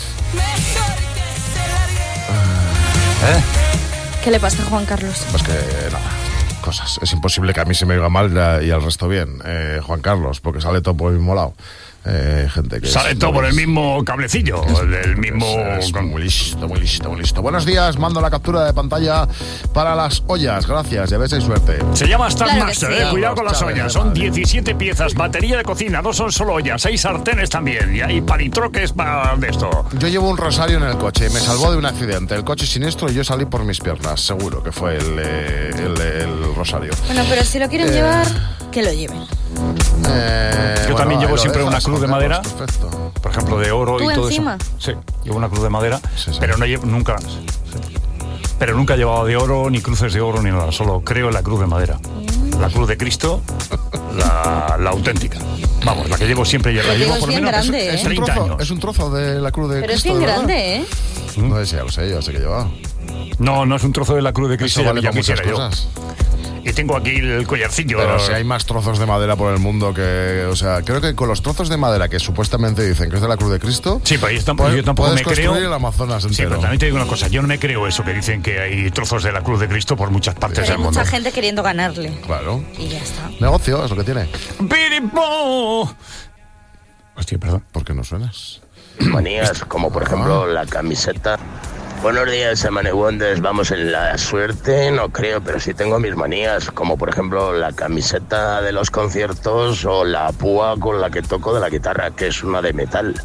¿Qué le pasa a Juan Carlos? Pues que nada, cosas. Es imposible que a mí se me oiga mal y al resto bien. Juan Carlos, porque sale todo por el mismo lado. Gente que sale todo por el mismo cablecillo, el mismo... Es muy listo, muy listo, muy listo. Buenos días, mando la captura de pantalla para las ollas. Gracias, ya ves, hay suerte. Se llama Stackmaster, Claro que sí. cuidado con las ollas. Son 17 piezas, batería de cocina, no son solo ollas, hay sartenes también y hay palitroques para de esto. Yo llevo un rosario en el coche y me salvó de un accidente. El coche siniestro y yo salí por mis piernas. Seguro que fue el rosario. Bueno, pero si lo quieren llevar, que lo lleven. Yo también llevo siempre una cruz de madera, perfecto. por ejemplo, de oro ¿Tú y todo encima? eso. Sí, llevo una cruz de madera, pero no llevo nunca. Pero nunca he llevado de oro, ni cruces de oro, ni nada. Solo creo en la cruz de madera. La cruz de Cristo, la auténtica. Vamos, la que llevo siempre. La llevo por lo menos grande, es un 30 trozo, años. es un trozo de la cruz de Pero es Cristo. bien ¿de verdad? grande, ¿eh? No sé si ya lo sé, yo sé que lleva. No, no es un trozo de la cruz de Cristo, Eso vale ya para muchas quisiera yo. cosas. Y tengo aquí el collarcillo. Pero si hay más trozos de madera por el mundo que... O sea, creo que con los trozos de madera que supuestamente dicen que es de la Cruz de Cristo... Sí, pero yo tampoco puedes me construir creo... el Amazonas Sí, entero. pero también te digo una cosa. Yo no me creo eso que dicen que hay trozos de la cruz de Cristo por muchas partes Pero hay del mundo. mucha gente queriendo ganarle. Claro. Y ya está. Negocio, es lo que tiene. ¡Piripo! Hostia, perdón. ¿Por qué no suenas? Manías, como por ejemplo la camiseta. Buenos días, Amaneguantes. Vamos en la suerte, no creo, pero sí tengo mis manías, como por ejemplo la camiseta de los conciertos o la púa con la que toco de la guitarra, que es una de metal.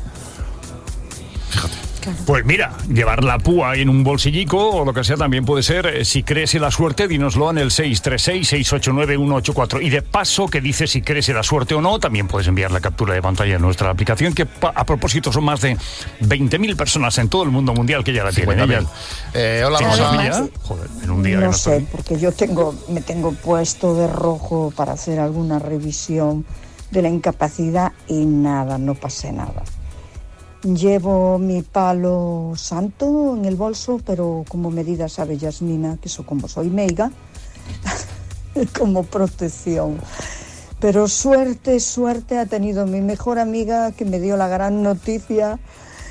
Pues mira, llevar la púa en un bolsillico o lo que sea también puede ser. Si crees en la suerte, dínoslo en el 636-689-184. Y de paso, que dice si crees en la suerte o no, también puedes enviar la captura de pantalla en nuestra aplicación, que a propósito son más de 20.000 personas en todo el mundo mundial que ya la tienen. Hola, Rosa. Joder, en un día No que sé, estoy. porque yo me tengo puesto de rojo para hacer alguna revisión de la incapacidad y nada, no pasé nada. Llevo mi palo santo en el bolso, pero como medida sabe Yasmina, que como soy meiga, como protección. Pero suerte ha tenido mi mejor amiga, que me dio la gran noticia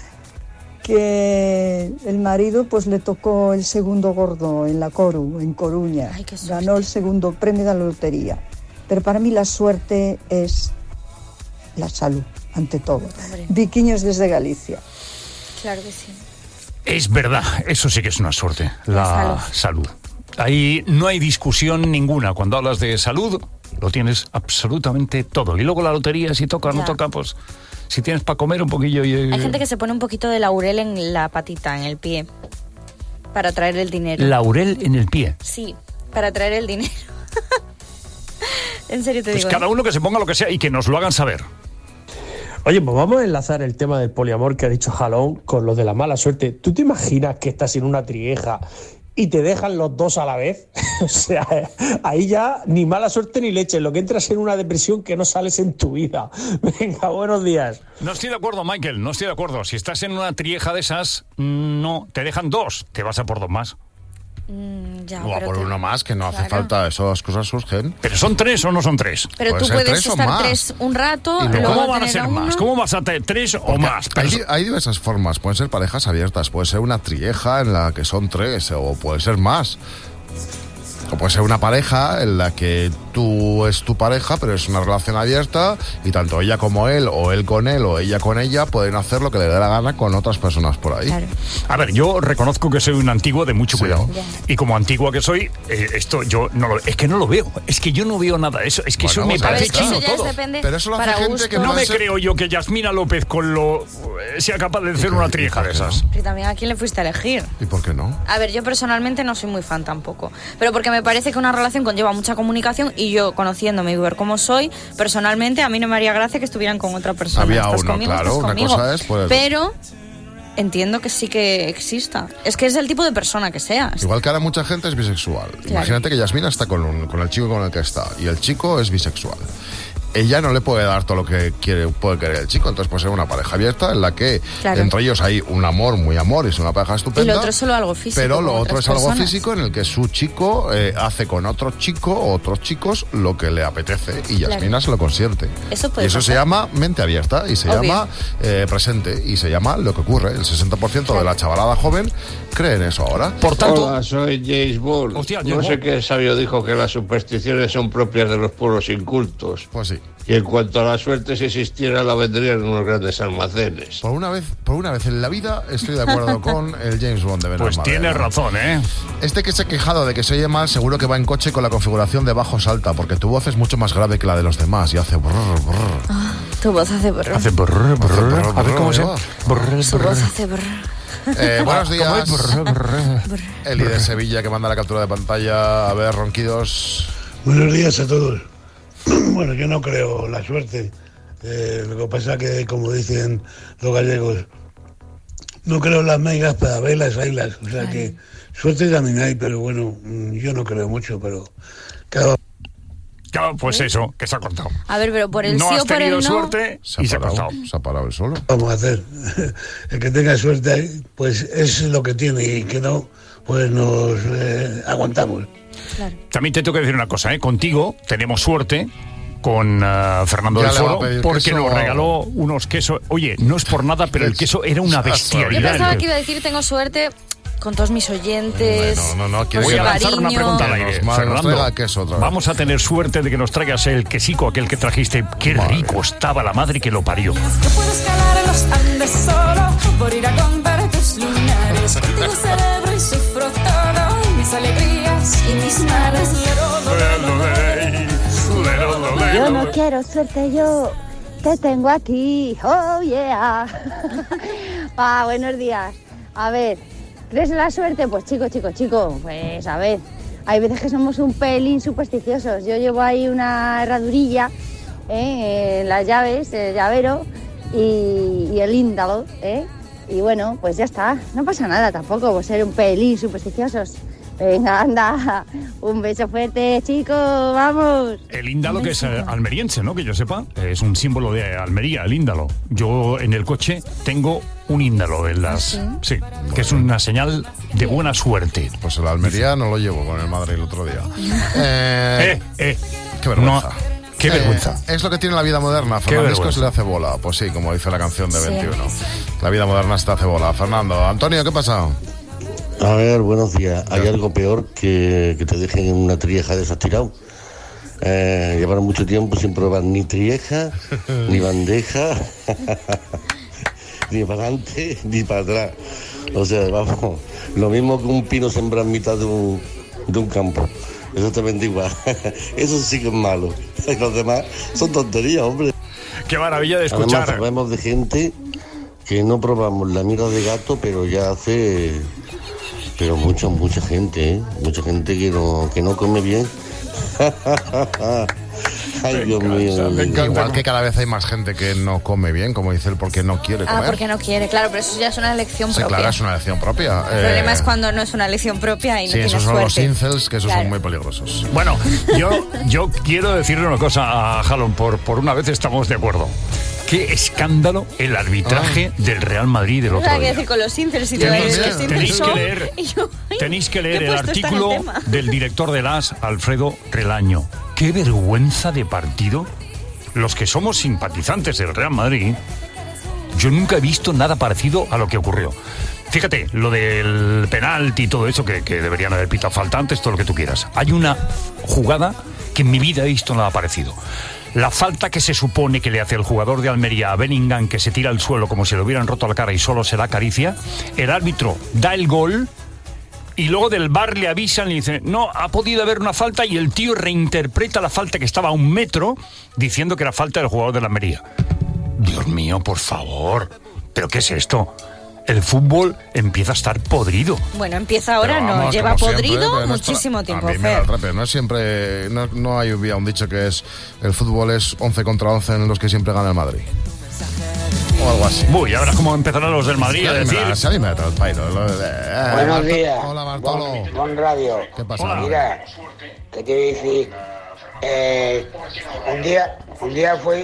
que el marido pues le tocó el segundo gordo en la Coru, en Coruña. Ay, qué suerte. Ganó el segundo premio de la lotería. Pero para mí la suerte es la salud, ante todo. Hombre. Viquiños desde Galicia. Claro que sí. Es verdad, eso sí que es una suerte, la salud. Ahí no hay discusión ninguna. Cuando hablas de salud, lo tienes absolutamente todo. Y luego la lotería, si toca o no Ya. toca, pues si tienes para comer un poquillo y... Hay gente que se pone un poquito de laurel en la patita, en el pie, para traer el dinero. Laurel en el pie. Sí, para traer el dinero. En serio te Pues digo. cada uno que se ponga lo que sea y que nos lo hagan saber. Oye, pues vamos a enlazar el tema del poliamor que ha dicho Jalón con lo de la mala suerte. ¿Tú te imaginas que estás en una trieja y te dejan los dos a la vez? O sea, ahí ya ni mala suerte ni leche. Lo que entras en una depresión que no sales en tu vida. Venga, buenos días. No estoy de acuerdo, Michael, no estoy de acuerdo. Si estás en una trieja de esas, no, te dejan dos, te vas a por dos más. Ya, O a pero por te- uno más, que no hace Claro. falta, esas cosas surgen. ¿Pero son tres o no son tres? Pero Puede tú ser puedes tres o estar más. tres un rato, Y luego ¿Cómo van a tener ser uno. más? ¿Cómo vas a tener tres o Porque más? Pero hay diversas formas. Pueden ser parejas abiertas, puede ser una trieja en la que son tres, o puede ser más. O puede ser una pareja en la que tú es tu pareja, pero es una relación abierta y tanto ella como él, o él con él, o ella con ella, pueden hacer lo que le dé la gana con otras personas por ahí. Claro. A ver, yo reconozco que soy un antiguo de mucho cuidado. Y como antiguo que soy, esto yo no lo, es que no lo veo. Es que yo no veo nada de eso. Es que Bueno, eso me pues a ver, parece es que eso chino ya todo. depende Pero eso lo hace para gente gusto. que No puede me ser- creo yo que Yasmina López con lo sea capaz de hacer una trieja de esas. Pero también a quién le fuiste a elegir. ¿Y por qué no? A ver, yo personalmente no soy muy fan tampoco. Pero porque me parece que una relación conlleva mucha comunicación y yo, conociéndome y ver cómo soy, personalmente a mí no me haría gracia que estuvieran con otra persona. Había Estás uno, conmigo, claro, estás una conmigo. cosa es, pues- Pero entiendo que sí que exista. Es que es el tipo de persona que seas. Igual que ahora mucha gente es bisexual. Claro. Imagínate que Yasmina está con el chico con el que está y el chico es bisexual. Ella no le puede dar todo lo que puede querer el chico, entonces puede ser una pareja abierta en la que Claro. entre ellos hay un amor muy amor y es una pareja Y estupenda. lo otro es solo algo físico. Pero lo con otro otras es algo personas. físico en el que su chico hace con otro chico o otros chicos lo que le apetece y Yasmina Claro. se lo consiente. Eso puede Y eso se pasar. llama mente abierta y se Obvio. llama presente y se llama lo que ocurre. El 60% de la chavalada joven cree en eso ahora. Por tanto, Hola, soy James Bond. Hostia, No James sé Bond. qué sabio dijo que las supersticiones son propias de los pueblos incultos. Pues sí. Y en cuanto a la suerte, si existiera, la vendrían en unos grandes almacenes. Por una vez en la vida estoy de acuerdo con el James Bond de pues Benalmádena. tienes razón, ¿eh? Este que se ha quejado de que se oye mal, seguro que va en coche con la configuración de bajos alta, porque tu voz es mucho más grave que la de los demás y hace brrr, brrr. Tu voz hace brr. Hace brr, brr. A ver cómo se... Brr, Su brr. voz hace brr. Buenos ¿Cómo es? días. Brr, brr. Eli de Sevilla que manda la captura de pantalla. A ver, ronquidos. Buenos días a todos. Bueno, yo no creo en la suerte. Lo que pasa que, como dicen los gallegos, no creo en las megas para ver las ailas. O sea que suerte también hay, pero bueno, yo no creo mucho, pero cada Claro, pues eso, que se ha cortado. A ver, pero por el No sí has o por tenido el no. suerte y se ha cortado. Se ha parado el solo. vamos a hacer. El que tenga suerte, pues es lo que tiene, y que no, pues nos aguantamos. También te tengo que decir una cosa, ¿eh? Contigo tenemos suerte con Fernando Ya del le va a Foro pedir porque queso. nos regaló unos quesos. Oye, no es por nada, pero el queso era una Yo bestialidad. pensaba que iba a decir tengo suerte con todos mis oyentes. por Voy su a lanzar una cariño. pregunta al aire. Fernando, vamos a tener suerte de que nos traigas el quesico aquel que trajiste. Qué rico estaba la madre que lo parió. Yo puedo escalar los Andes solo por ir a contar tus lunares. Contigo celebro y sufro todo, mis alegrías y mis males. Yo no quiero suerte, yo te tengo aquí. Oh, yeah. Buenos días. A ver, ¿crees en la suerte? Pues chico, pues a ver. Hay veces que somos un pelín supersticiosos. Yo llevo ahí una herradurilla en las llaves, el llavero y el índalo, Y bueno, pues ya está. No pasa nada tampoco por ser un pelín supersticiosos. Venga, anda. Un beso fuerte, chicos. Vamos. El índalo, que es almeriense, ¿no? Que yo sepa, es un símbolo de Almería, el índalo. Yo en el coche tengo un índalo en las... Sí, que es una señal de buena suerte. Pues el Almería no lo llevo con el Madrid el otro día. Qué vergüenza. No, qué vergüenza. Es lo que tiene la vida moderna. Qué Fernandisco vergüenza. se le hace bola. Pues sí, como dice la canción de Sí. 21. La vida moderna se te hace bola. Fernando. Antonio, ¿qué pasa? A ver, buenos días. Hay algo peor que te dejen en una trieja de esas tirado. Llevaron mucho tiempo sin probar ni trieja, ni bandeja, ni para adelante, ni para atrás. O sea, vamos, lo mismo que un pino sembrar en mitad de un campo. Exactamente igual. Eso sí que es malo. Los demás son tonterías, hombre. Qué maravilla de escuchar. Además, sabemos de gente que no probamos la mira de gato, pero ya hace... Pero mucha gente, ¿eh? Mucha gente que no come bien. Ay, Dios mío. Igual que cada vez hay más gente que no come bien, como dice él, porque no quiere comer. Porque no quiere, claro, pero eso ya es una elección Sí, propia. claro, es una elección propia. El problema es cuando no es una elección propia y no Sí, tienes esos son los suerte. incels, que esos Claro. son muy peligrosos. Bueno, yo quiero decirle una cosa a Jalón, por una vez estamos de acuerdo. Qué escándalo el arbitraje del Real Madrid del No otro sabía qué día. decir con los incels y todo Tenéis eso. que- Los incels tenéis que son- leer- y yo- Tenéis que leer ¿qué el puesto está en el artículo tema? del director del AS, Alfredo Relaño. Qué vergüenza de partido. Los que somos simpatizantes del Real Madrid, yo nunca he visto nada parecido a lo que ocurrió. Fíjate, lo del penalti y todo eso, que deberían haber pitado falta antes, todo lo que tú quieras. Hay una jugada que en mi vida he visto nada parecido. La falta que se supone que le hace el jugador de Almería a Bellingham, que se tira al suelo como si le hubieran roto la cara y solo se la acaricia, el árbitro da el gol y luego del VAR le avisan y dicen, no, ha podido haber una falta, y el tío reinterpreta la falta que estaba a 1 metro diciendo que era falta del jugador de la Almería. Dios mío, por favor, ¿pero qué es esto? El fútbol empieza a estar podrido. Bueno, empieza ahora, Pero no, vamos, lleva como podrido siempre, muchísimo tiempo, a mí me da el trape, no es siempre, no hay un dicho que es el fútbol es 11 contra 11 en los que siempre gana el Madrid. O algo así. Uy, ahora cómo empezarán los del Madrid a decir... Buenos días. Hola, Bartolo. Bon Radio. ¿Qué pasa? Mira, ¿qué te voy a decir? Un día fui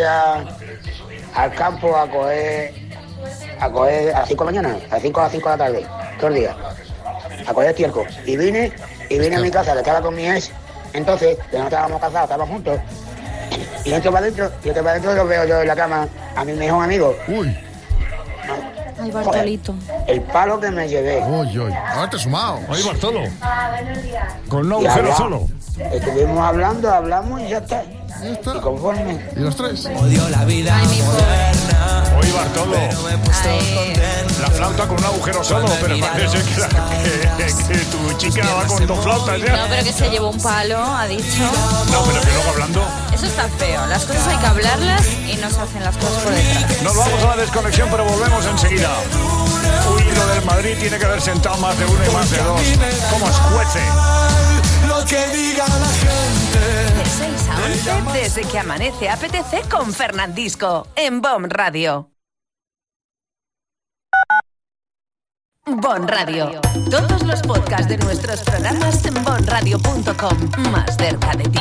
al campo a coger a las 5 de la mañana, a las 5 de la tarde, todo el día, a coger estiércol. Y vine a mi casa, que estaba con mi ex, entonces, que no estábamos casados, estábamos juntos. Y entro para adentro, y lo veo yo en la cama a mi mejor amigo. Uy. Ay, Bartolito. El palo que me llevé. Uy. Ahora te he sumado. Oye, Bartolo. Con un agujero solo. Estuvimos hablamos y ya está. Y conforme. ¿Y los tres? Odio la vida moderna. Oye, Bartolo. La flauta con un agujero solo, pero parece que tu chica va con 2 flautas ya. No, pero que se llevó un palo, ha dicho. No, pero que luego hablando... Eso está feo. Las cosas hay que hablarlas y no se hacen las cosas por detrás. Nos vamos a la desconexión, pero volvemos enseguida. Uy, lo del Madrid tiene que haber sentado más de 1 y más de 2. ¿Cómo escuece? Lo que diga la gente. De 6 a 11, desde que amanece apetece con Fernandisco en Bon Radio. Bon Radio. Todos los podcasts de nuestros programas en bonradio.com. Más cerca de ti.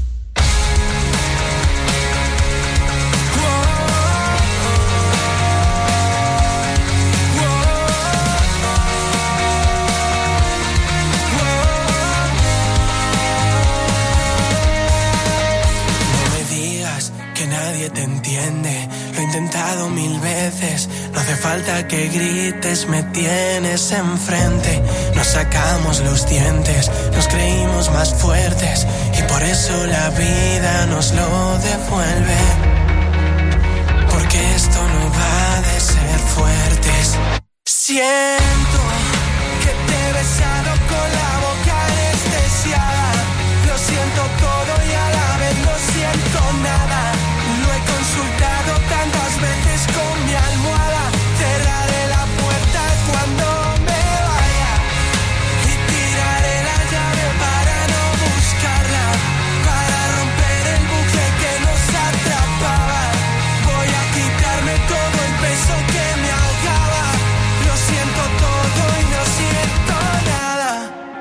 Nadie te entiende, lo he intentado 1000 veces. No hace falta que grites, me tienes enfrente. Nos sacamos los dientes, nos creímos más fuertes y por eso la vida nos lo devuelve. Porque esto no va de ser fuertes. Siento que te he besado con la boca anestesiada. Lo siento todo y a la vez no siento nada. Lo he consultado tantas veces con mi almohada. Cerraré la puerta cuando me vaya y tiraré la llave para no buscarla, para romper el bucle que nos atrapaba. Voy a quitarme todo el peso que me ahogaba. Lo siento todo y no siento nada.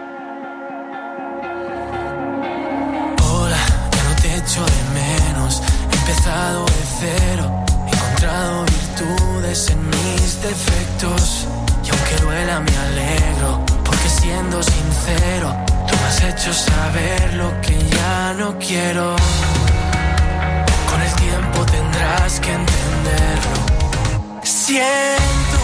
Hola, ya no te echo de menos. He empezado de cero, he encontrado virtudes en mis defectos. Y aunque duela me alegro, porque siendo sincero, tú me has hecho saber lo que ya no quiero. Con el tiempo tendrás que entenderlo. Siento